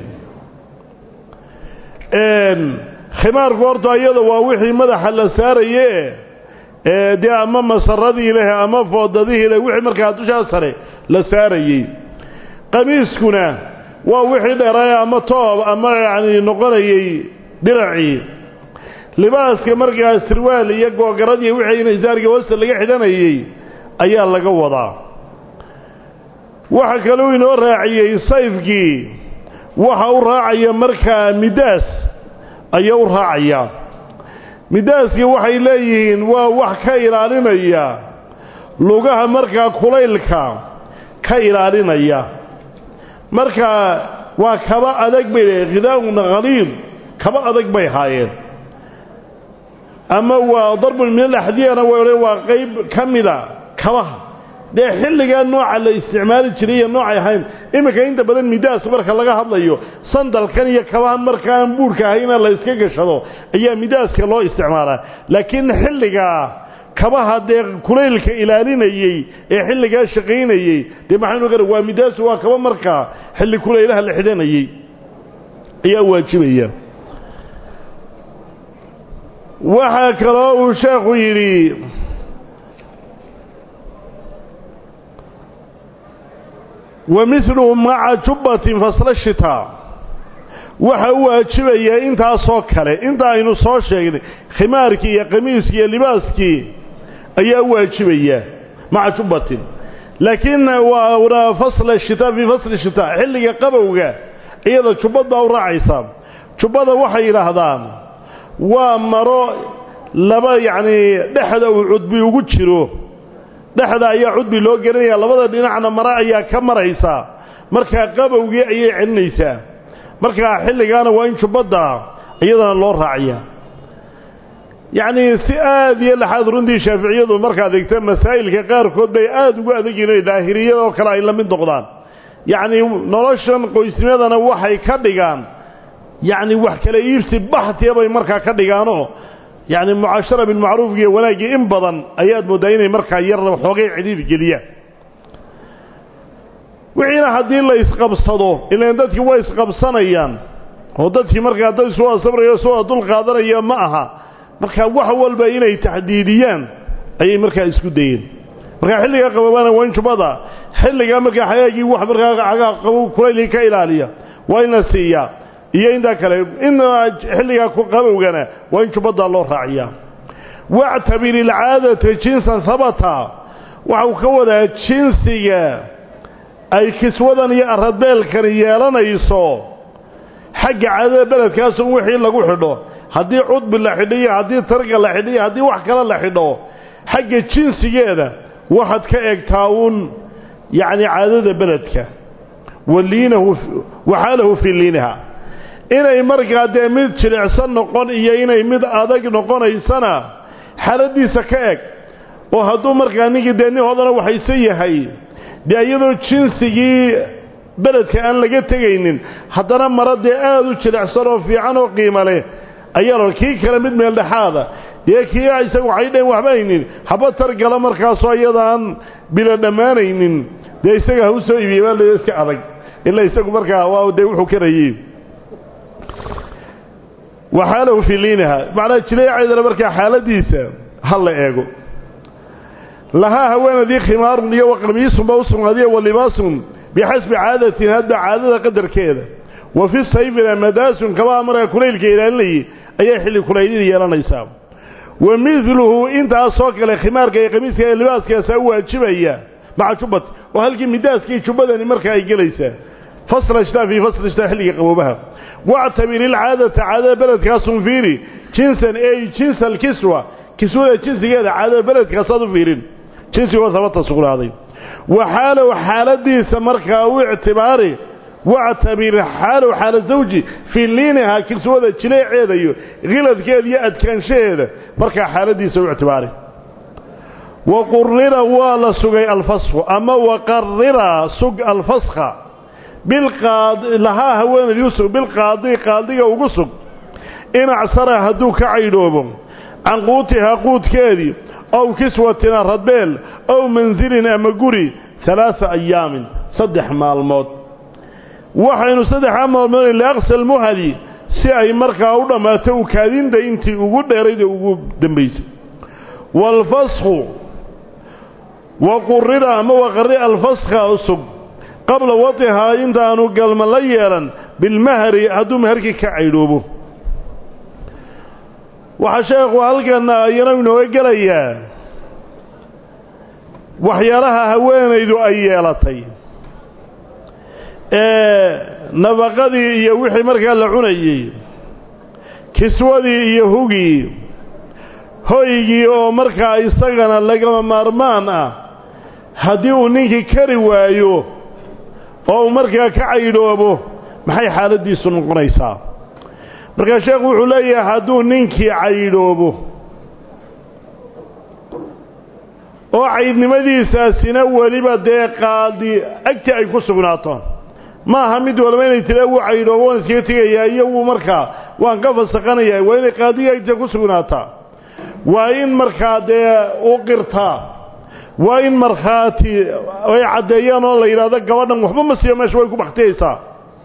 خمار قورته أيضا ووحي مدح اللساريه دي أما مسردي له أما فوضديه له وحي مركا دشا سره la saarayay qamiiskuna waa wixii dheeray ama toob ama yaani noqonayay diraci libaaska markaa sirwaal iyo googaradii wixii isaarga wasta laga xidhanayay ayaa laga wadaa waxa kale oo inoo raaciyay sayfkii waxa uu raacaya markaa midaas ayaa uu raacaya midaaski waxay leeyihiin waa wax ka ilaalinaya lugaha markaa kulaylka ka ilaalinaya markaa waa kaba adag bay qidaa'un ghaliid kaba adag bay haayeen ama waa darb min al-ahdiyana waa qayb kamida kabaha dee xilligaa nooca la isticmaali jiray iyo noocay ahayn iminka inta badan midaas marka laga hadlayo sandalkan iyo kabahan markaan buurka ahayna la iska gashado ayaa midaaska loo isticmaalaa laakiin xilligaa kabaha dee kulaylka ilaalinayay ee xilligaa shaqaynayay dee maxaynu garan waa midaas waa kaba markaa xilli kulaylaha la xidhanayay ayaa waajibaya waxaa kaloo uu sheekhu yidhi ومثله مع جبة فصل الشتاء waxa uu waajibaya intaas oo kale inta aynu soo sheegnay khimaarkii iyo qamiiskii iyo libaaskii ayaa waajibaya مع جبة لكن وفصل الشتاء في فصل الشتاء xilliga qabowga iyada jubada u raacaysa jubada waxay yiraahdaan waa maro laba yaani dhaxda uu cudbi ugu jiro dhaxda ayaa cudbi loo garanaya labada dhinacna mara ayaa ka maraysa marka qabowgii ayay celinaysaa marka xilligaana waa in jubada iyadana loo raaciya yaani si aad iyo laxad runtii shaafiiciyadu marka adeegta masaa'ilka qaar kood bay aad ugu adeegayeen daahiriyada oo kale ay la mid noqdaan yaani noloshan qoysnimadana waxay ka dhigaan يعني wax kala iibsi baxtiya bay marka ka dhigaano yani muashara bil ma'ruf iyo wanaagi in badan ayaad moodaynay marka yar xoogay cidib geliya wixina hadii la isqabsado ilaa dadkii way isqabsanayaan oo dadkii marka dad soo sabrayo soo dul qaadanaya ma aha marka wax walba inay taxdiidiyaan ay marka isku dayeen marka xilliga qababana waa in jubada xilliga marka xayaagii wax marka aga qabow kulayl ka ilaaliya waa in la siiyaa iyo inta kale in xilliga ku qabowgana waa in jubada loo raaciyaa wa'tabir al'aadata jinsan thabata waxa ka wada jinsiga ay kiswadan iyo aradbeelkan yeelanayso xagga caadada beledkaas wixii lagu xidho hadii cudbi la xidhiyo hadii targa la xidhiyo hadii wax kale la xidho xagga jinsigeeda waxad ka eegtaa yani caadada beledka waliinahu waxalahu fi liinaha inay markaa dee mid jilicsan noqon iyo inay mid adag noqonaysana xaaladiisa ka eg oo hadduu markaa ninkii dee nin hodana waxayse yahay dee iyadoo jinsigii beledka aan laga tegaynin haddana mara dee aad u jilicsan oo fiican oo qiimo leh ayadoo kii kale mid meel dhexaada dee kii isagu waxay dheen waxbaynin haba targala markaasoo iyadaan bila dhammaanaynin dee isaga ha u soo iibiyey baa la iska adag ilaa isagu markaa waa dee wuxuu karayey وحاله في لينها معناه جليع إذا مركا حالديسة هلا إيجو لها هوان ذي خمار وقميص وموسم هذه واللباس بحسب عادة هذا عادة قدر كذا وفي الصيف مداس كما أمر كليل كيلان لي أي حل كليل يلانا يسام ومثله انت أصوك لخمار كي قميص كي اللباس كي سوى الشبهية مع شبط وهل كي مداس كي شبطني مركا يجليسة فصل اشتاء في فصل اشتاء حل يقومها واعتبر العادة عادة بلد كاسم فيري جنسا اي جنس الكسوة كسوة جنس كذا عادة بلد كاسم فيرين جنسي وثبت الصغر هذه وحاله وحالة دي سمركا واعتباري واعتبر حاله وحالة زوجي في لينها كسوة جليع عيدة غلط كذا يأد كان شيء مركا حالة دي سوى اعتباري وقرر والا سقي الفسخ اما وقرر سق الفسخ بالقاضي لها هوان يوسف بالقاضي قاضي وقصب إن عصرها هدوك عيدوبهم عن قوتها قوت كادي أو كسوة ردبيل أو منزل أمقري 3 أيام صدح مع الموت وحين صدح مع الموت اللي أغسل مهدي سيأي مركة أولا ما توكادين دا انتي وقود دا يريد وقود دنبيس والفسخ وقرر أما وقرر الفسخ أصب قبل وطئها انت أنو قلم ليلا بالمهر هدو مهرك كعيدوبه وحشاق وهلقنا ينمنا وقليا وحيالها هوين ايدو ايالتي نفقدي يوحي مركا لعنيي كسودي يهوغي هويجي او مركا يستغنى لقلم مارمان هديو نيكي كري وايو oo markaa ka caydoobo maxay xaaladiisu noqonaysaa marka sheekhu wuxuu leeyahay hadduu ninkii caydoobo oo caydnimadiisaasina weliba dee qaadi agti ay ku sugnaato ma aha mid walba inay tira uu caydo oo iska tagaya iyo uu markaa waan ka fasaqanaya waa inay qaadiga agti ku sugnaataa waa in markaa dee uu qirtaa waa in markhaati ay cadeeyaan oo la yiraahdo gabadhan waxba ma siiyo meesha way ku baxtaysaa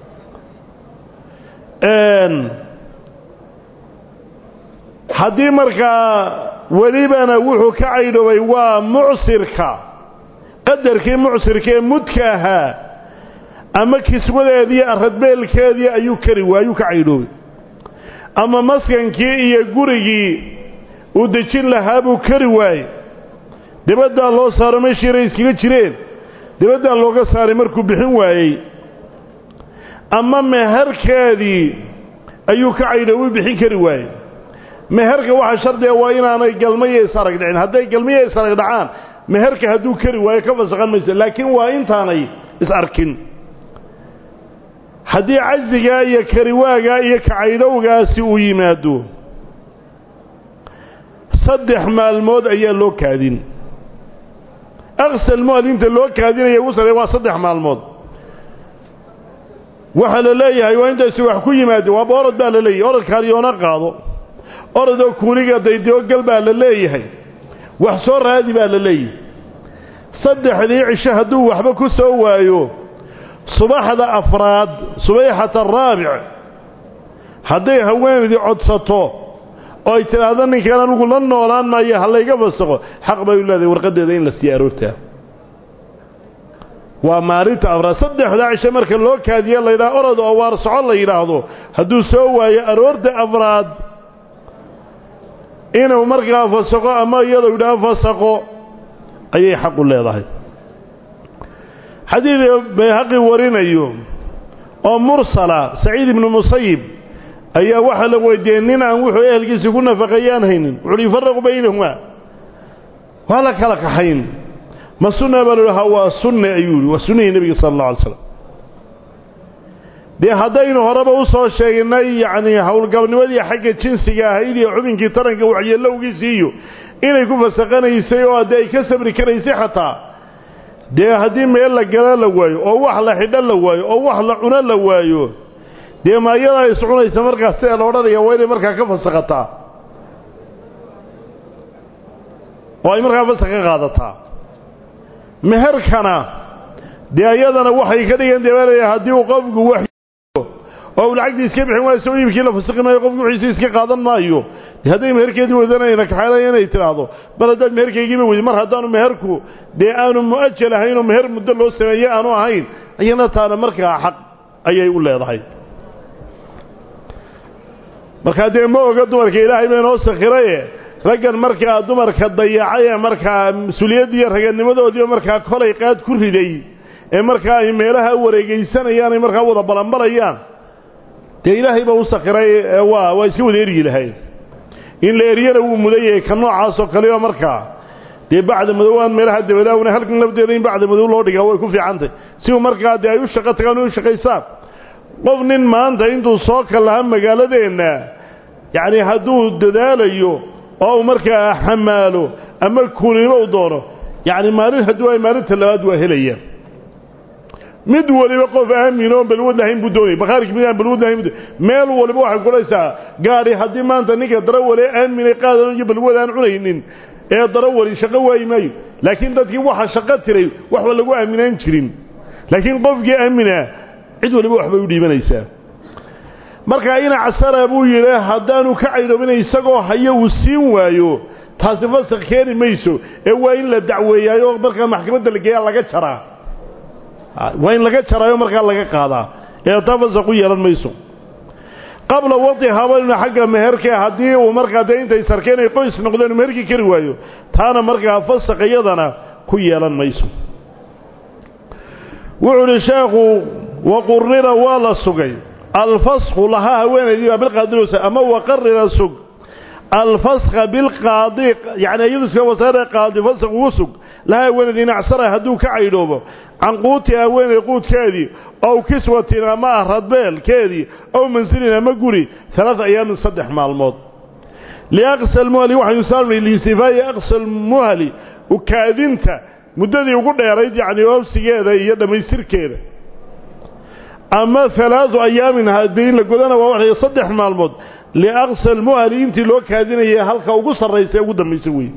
haddii markaa welibana wuxuu ka caydhobay waa mucsirka qadarkii mucsirka ee mudka ahaa ama kiswadeedii aradbeelkeedii ayuu kari waayuu ka caydhoobay ama maskankii iyo gurigii uu dejin lahaa buu kari waayey dibaddaa loo saaro meeshii ay iskaga jireen dibaddaa looga saaray markuu bixin waayey ama meherkeedii ayuu ka caydhoobay bixin kari waayey meherka waxa shardiga waa inaanay galmaye isarag dhicin hadday galmaye isarag dhacaan meherka hadduu kari waayo ka fasaqan mayso laakiin waa intaanay is arkin haddii cajziga iyo kariwaaga iyo kacaydhowgaasi uu yimaado 3 maalmood ayaa loo kaadin aqsal maalinta loo kaadinaya wasare waa 3 maalmood waxa la leeyahay waa intaasi wax ku yimaado waa boorad baa la leeyahay orad kaariyoona qaado oradoo kuuliga daydiyo gal baa la leeyahay wax soo raadi baa la leeyahay 3 cisho hadduu waxba ku soo waayo subaxda afraad subayxata raabic hadday haweeneydii codsato oo ay tiraahdo ninkan anigu la noolaan maayo halayga fasaqo xaq bay u leedahay warqadeeda in la sii aroortaa waa maalinta afraad 3 cisho marka loo kaadiyo la yidhaahdo orad oo waar soco la yidhaahdo hadduu soo waayo aroorta afraad inuu markaa fasaqo ama iyadoo yidhaahdo fasaqo ayay xaq u leedahay حديث بيهقي ورينيو او مرسله سعيد بن مسيب ايا waxa la weydiinina aan wuxuu ehelkiisa ku nafaqayaan haynin wuxuu yfarq baynahuma wala kala kaxayn ma sunna bal hawa sunna ayuu wa sunni nabi sallallahu alayhi wasallam de hadaynu horaba u soo sheegnay yaani hawlgalnimadii xagga jinsiga ahayd iyo xubinkii taranka waxyeelowgiisiyo inay ku fasaqanaysay oo ay ka sabri karaysay xataa dee haddii meel la gala la waayo oo wax la xidho la waayo oo wax la cuno la waayo dee maayada is cunaysa markaas ee la odhanaya waa inay markaa ka fasaqataa oo ay markaa fasaqa qaadataa meherkana dee iyadana waxay ka dhigan deebalaya haddii uu qofku wax oo lacagtii iska bixin waayo soo iibkii la fasaqinayo qofku wixii iska qaadan maayo hadday meherkeedii wadanayna kaxaynayaan inay tiraahdo bal haddaad meherkeygiiba weydi mar haddaanu meherku dee aanu mu'ajal ahayn oo meher muddo loo sameeyey aanu ahayn ayana taana markaa xaq ayay u leedahay markaa dee ma oga dumarka ilaahay baa inoo sakhiraye raggan markaa dumarka dayacay ee markaa mas-uuliyaddii iyo raganimadoodii markaa kolay qaad ku riday ee markaa ay meelaha wareegaysanayaan ay markaa wada balanbalayaan dee ilaahay baa u sakhiray waa iska wada ergi lahayd in la eriyana uu mudayay ka noocaas oo kale oo markaa dee bacda madowaan meelaha dabadaawna halkan lafteeda in bacda madow loo dhigaa way ku fiicantay si uu markaa dee ay u shaqo tagaan u shaqaysaan qof nin maanta intuu soo kalaha magaaladeena yacni hadduu dadaalayo oo uu markaa xamaalo ama kuulimo u doono yacni maalin hadduu ay maalinta labaad waa helayaan mid waliba qof aamin oo balwad lahayn buu doonay bakhaarki mid aan balwad lahayn meel waliba waxa kulaysaa gaari hadii maanta ninka darawale aamin qaadan iyo balwad aan cunaynin ee darawali shaqo waayimay laakiin dadkii waxa shaqo tiray wax lagu aaminaan jirin laakiin qofkii aamina cid waliba wax bay u dhiibanaysaa marka ina casara buu yiri hadaanu ka caydobin isagoo hayo uu siin waayo taasi fasaq keeni mayso ee waa in la dacweeyo marka maxkamadda la geeyo laga jaraa وين لقى شرايو مركا لقى قادا ee tafasaqu yeelan mayso qabla wadi hawalna xagga meherka hadii uu markaa deynta sarkeen ay qoys noqdeen meherkii kari waayo taana markaa fasaqiyadana ku yeelan mayso wuxuu sheekhu waqurrira wala sugay الفسخ لها haweenaydii bil qaadirosa ama waqarrira sug الفسخ بالقاضي يعني يدرس وساره قاضي فسخ وسق لها haweenaydii acsara haduu ka caydoobo عن قوتي haweenay quudkeedii أو كسوتنا ما ردبيل كذي أو منزلنا مجوري 3 أيام 3 مالمود لأقصى المهلي وحي يسالني لسفاية أقصى المهلي وكادنت مددي ugu dheerayd yani oobsigeeda iyo dhamaystirkeeda ama 3 ayaamin hadii la godana waa wax 3 maalmood li aqsal mu'alinti loo kaadinaya halka ugu sareeyay ugu dambeysay weey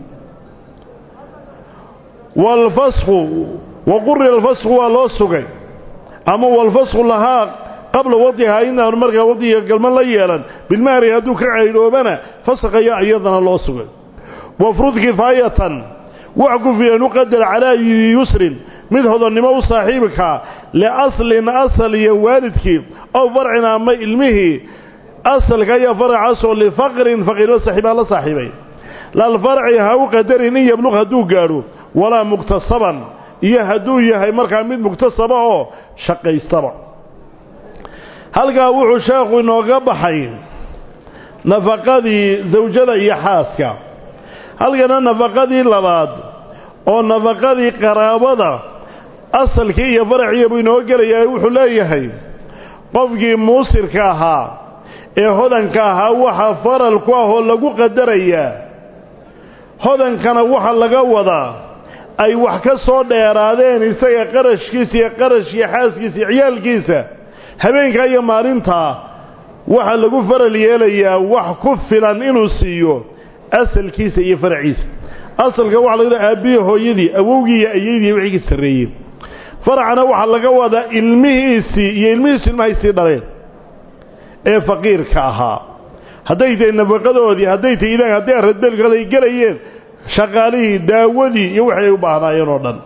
wal fasxu wa qurri al fasxu wa loo sugay ama wal fasxu laha qabla wadiha inaan markaa wadiga galma la yeelan bil mahri haduu ka caydoobana fasxaya ayadana loo sugay wa furud kifayatan وعقف نقدر على يسر من هذا النمو صاحبك لأصل يوالدك أو فرعنا ما علمه أصل كي فرع أصل لفقر فقير صاحب الله صاحبين لا الفرع هو قدر إن يبلغ هدو قالوا ولا مكتصبا يهدو يهي مركا من مكتصبا شق يستبع هل قاوحوا شاقوا إنه قبحين نفقدي زوجنا يحاسك halkana nafaqadii labaad oo nafaqadii qaraabada asalkii iyo farciga buu inoo gelayaa wuxuu leeyahay qofkii muusirka ahaa ee hodanka ahaa waxa faral ku ah oo lagu qadarayaa hodankana waxa laga wadaa ay wax ka soo dheeraadeen isaga qarashkiisa iyo qarashkii xaaskiisa iyo ciyaalkiisa habeenka iyo maalinta waxa lagu faral yeelayaa wax ku filan inuu siiyo asalkiisa iyo farciisa asalka waxa laga aabiye hooyadii awowgii ayeeyadii wixii ka sareeyay farcana waxa laga wada ilmihiisi iyo ilmihiisi ilmahiisi dhaleen ee faqiirka ahaa haday day nafaqadoodii haday taydaan haday radbalkada ay galayeen shaqaalihii daawadii iyo waxay u baahnayeen oo dhan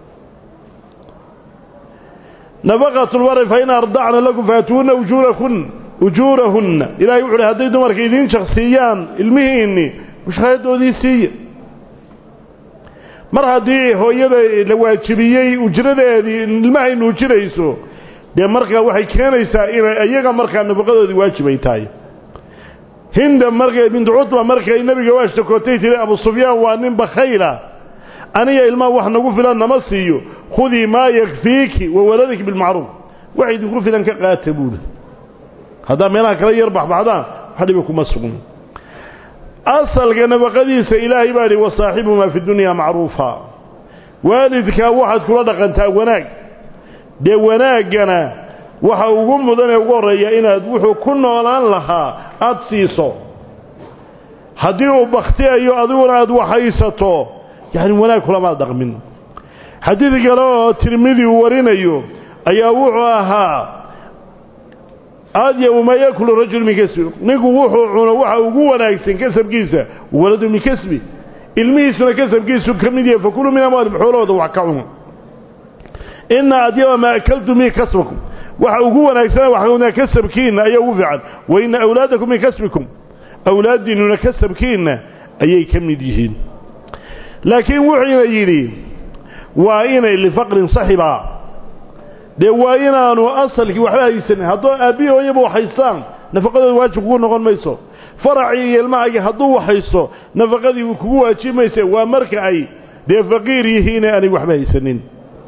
nafaqatul warith fa in arda'na lakum fatuna ujurahunna ilaahi wuxuu haday dumarka idin shakhsiyaan ilmihiini mushahadadoodii siiye mar haddii hooyada la waajibiyey ujradeedii ilmahay nuujinayso dee markaa waxay keenaysaa inay iyaga markaa nafaqadoodii waajibay tahay hinda markay bint cutba markay nabiga waashtakootay tiri abu sufyaan waa nin bakhayla aniga ilmaha wax nagu filan nama siiyo khudii maa yakfiiki wa waladiki bilmacruuf wax idinku filan ka qaata buuli haddaa meelaha kala yar baxbaxdaan wax dhiba kuma sugno asalka nafaqadiisa ilaahay baa li wasaaxibu ma fi dunya macruufa waalidka waxaad kula dhaqantaa wanaag dee wanaagana waxa ugu mudan ee ugu horeeya inaad wuxuu ku noolaan lahaa aad siiso haddii uu bakhtiyayo adiguna aad waxaysato yani wanaag kulama dhaqmin xadiid kale oo tirmidi warinayo ayaa wuxuu ahaa أدي وما يأكل الرجل من كسبه نقول وحنا وح وجوانا كسب كيسة ولد من كسبه الميسنا كسب كيسة كمية فكلوا من أموال بحوله وعكعهم إن أدي وما أكلت من كسبكم وح وجوانا كسب وحنا كسب كينا أي وفعل وإن أولادكم من كسبكم أولادي إننا كسب كينا أي كميديهين لكن وحنا يجري وإن اللي فقر صحبا de waa inaanu asalkii waxba haysan hadoo aabiyo iyaba waxaystaan nafaqada waajib ku noqon mayso faraci iyo ilmaha haduu waxaysto nafaqadii kugu waajibaysa waa marka ay de faqiir yihiin aan waxba haysanin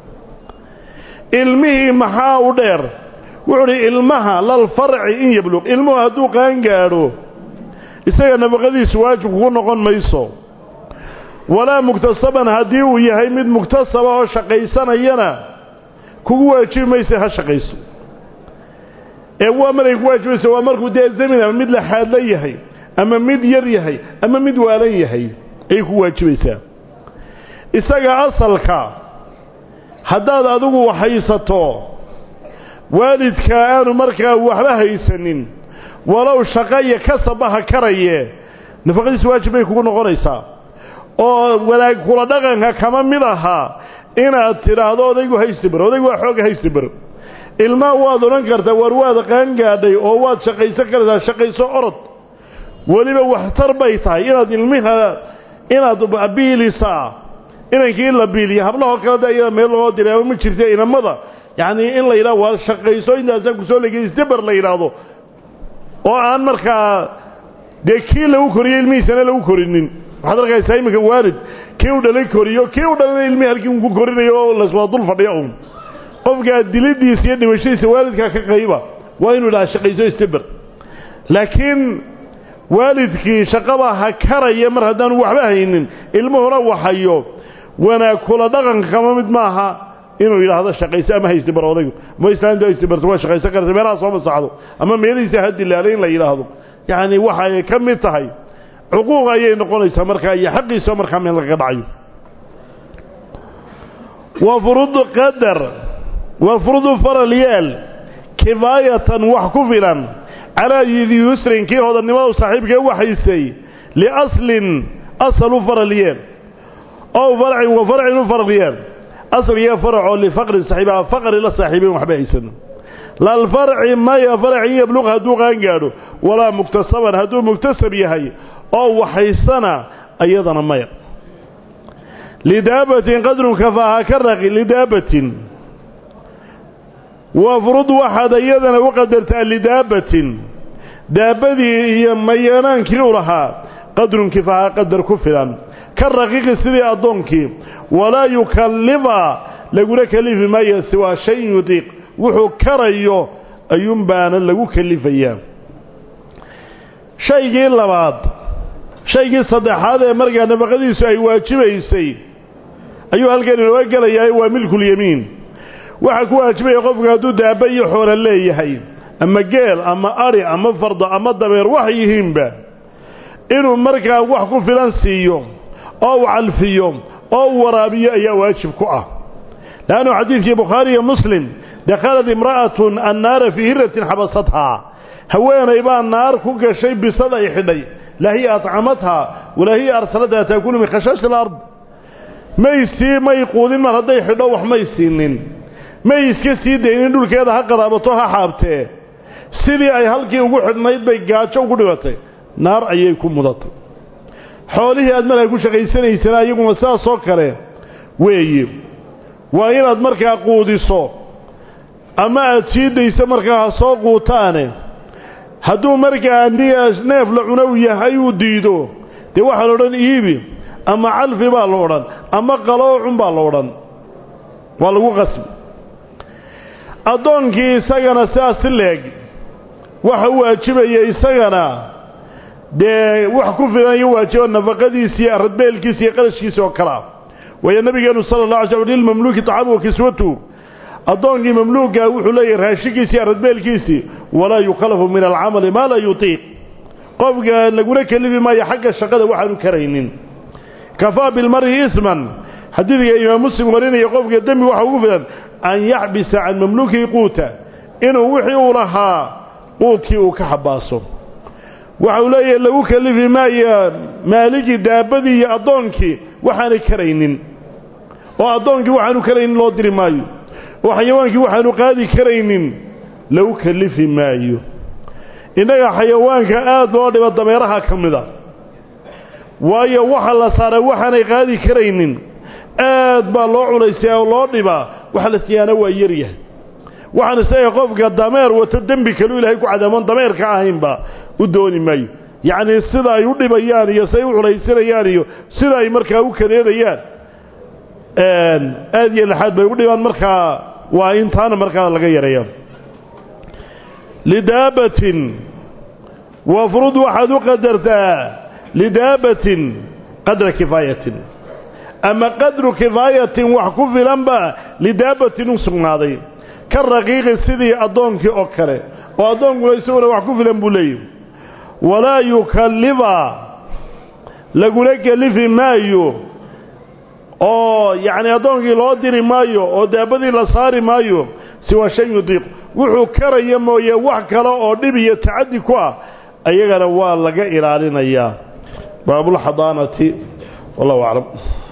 ilmihi maxaa u dheer wuxuu ilmaha lal farci in yabluq ilmuhu haduu qaan gaaro isaga nafaqadiisu waajib ku noqon mayso wala muktasaban hadii uu yahay mid muktasaba oo shaqaysanayana kugu waajibaysa ha shaqayso ee waa maray ku waajibaysa waa markuu dee zamin ama mid la xaad la yahay ama mid yar yahay ama mid waalan yahay ay ku waajibaysaa isaga asalka haddaad adigu waxaysato waalidka aanu markaa waxba haysanin walow shaqaya kasabaha karaye nafaqadiisa waajib bay kugu noqonaysaa oo walaag kula dhaqanka kama mid aha inaad tiraahdo odaygu haystibar odaygu waa xoog haystibar ilma waad oran kartaa war waad qaan gaadhay oo waad shaqaysan kartaa shaqayso orod waliba waxtar bay tahay inaad ilmaha inaad biilisa inankii la biiliyo hablaha kala daayada meel loo diray ma jirto inamada yani in la yiraahdo waa shaqayso intaas ku soo leeyay isdabar la yiraahdo oo aan markaa dekii lagu koriyay ilmihiisana lagu korinin waxaad arkaysaa iminka waalid kii u dhalay koriyo kii u dhalay ilmihi halkii uu ku korinayo la soo dul fadhiyo qofka dilidiisa iyo dhimashadiisa waalidka ka qayba waa inuu la shaqayso istibar laakiin waalidkii shaqada ha karaya mar hadaan waxba haynin ilmuhuna waxayo wanaag kula dhaqan kama mid maaha inuu yiraahdo shaqayso ama haysti baroodaygu ma islaantu haysti barto waa shaqayso karta meelaha soo masaxdo ama meelihiisa hadii la yiraahdo yani waxa ay ka mid tahay xuquuq ayay noqonaysaa marka iyo xaqiisa marka meel laga dhacayo وفرض قدر وفرض فرليال كفاية وحكفلا على يدي يسر كي هذا النماء صاحبك وحيسي لأصل أصل فرليال أو فرع وفرع فرليال أصل يا فرع لفقر الصاحبة فقر إلى الصاحبين وحبه سنة لا الفرع ما يفرع يبلغ هدو غانقارو ولا مكتسبا هدو مكتسب يهي أو وحيسنا أيضا ما لدابة قدر كفاها كالرقي لدابة وفرض واحد أيضا وقدرت لدابة دابة هي ميانان كيلورها قدر كفاها قدر كفلا كالرقيق السري أضنكي ولا يكلفها لقول كلف ما يسوى شيء يضيق وحو كريو أيوم بانا لقو كلف أيام شيء إلا بعض شيء صدح هذا مرقى نبغديس أي واجب يسي أيها الكريم الوقل يا ملك اليمين وحكوا واجب يقف قادو دابي حول الله هي أما قال أما أري أما فرض أما ضمير وحيهم به إنه مرقى وحكوا فلانسيهم أو علفيهم أو ورابية يا واجب كؤة لأنه حديث بخاري مسلم دخلت امرأة النار في هرة حبستها هوانا يبقى النار كوكا شيء بصدى يحدي لا هي أطعمتها ولا هي أرسلتها تأكل من خشاش الأرض ما يسي ما يقودين ما هذا يحدوح ما يسينين ما يسكسي دينين دول كذا حق رابطوها حابته سيدي أي هلكي وقوحد ما يدبي قاتشا وقلوته نار أيكم مضط حوله أدمر يقول شغي سنة يقول مساء صكره ويجيب وإن أدمرك أقودي صوك أما أتشيد يسمرك صوك وطاني hadduu markaa andigaas neef la cunow yahay uu diido dee waxaa la odhan iibi ama calfi baa la odhan ama qaloocun baa la odhan waa lagu qasbi addoonkii isagana sidaas si leeg waxa uu waajibaya isagana dee wax ku filan iyo waajibo nafaqadiisa iyo radbeelkiisa iyo qarashkiisa oo kala waya nabigeenu sallallahu alayhi wa sallam mamluuki tacabu wa kiswatu addoonkii mamluuka wuxuu leeyahay raashigiisa iyo radbeelkiisa ولا يكلف من العمل ما لا يطيق قفقا نقول كلفي ما يحق الشقة وحن كرين كفى بالمرء إثما حديث يا إمام مسلم ورين يقفق الدم وحوفا أن يحبس عن مملوكه قوتا إنه وحيو لها قوتي وكحباسه وحولي لو كلفي ما مالكي دابدي أضونك وحن كرين وأضونك وحن كرين لو دري مايو وحيوانك وحن قادي كرين لو كلفي مايو إنك حيوانك آدو دبا دميرها كمدا وايا waxa la saaray waxaanay qaadi kareynin aad ba loo culeysay oo loo dhiba waxa la siyaana waa yariyahay waxaan isay qofka dameer wato dambi kale ilaahay ku cadaman dameerka ahaynba u dooni maayo yaani sida ay u dhibayaan iyo say u culeysanayaan iyo sida ay markaa u kadeedayaan aad iyo laxad bay u dhibaan markaa waa intaana markaa laga yareeyo لدابة وفرض واحد قدرتها لدابة قدر كفاية أما قدر كفاية وحكف لنبا لدابة نصر هذه كالرقيق السيدي أدونك أكره وأدونك ليسون وحكف لنبولي ولا يكلف لقولك لفي مايو أو يعني أدونك لودري مايو أو دابة لصاري مايو سوى شيء يضيق wuxuu karaya mooyee wax kale oo dhib iyo tacaddi ku ah ayagana waa laga ilaalinayaa baabul hadaanati wallahu a'lam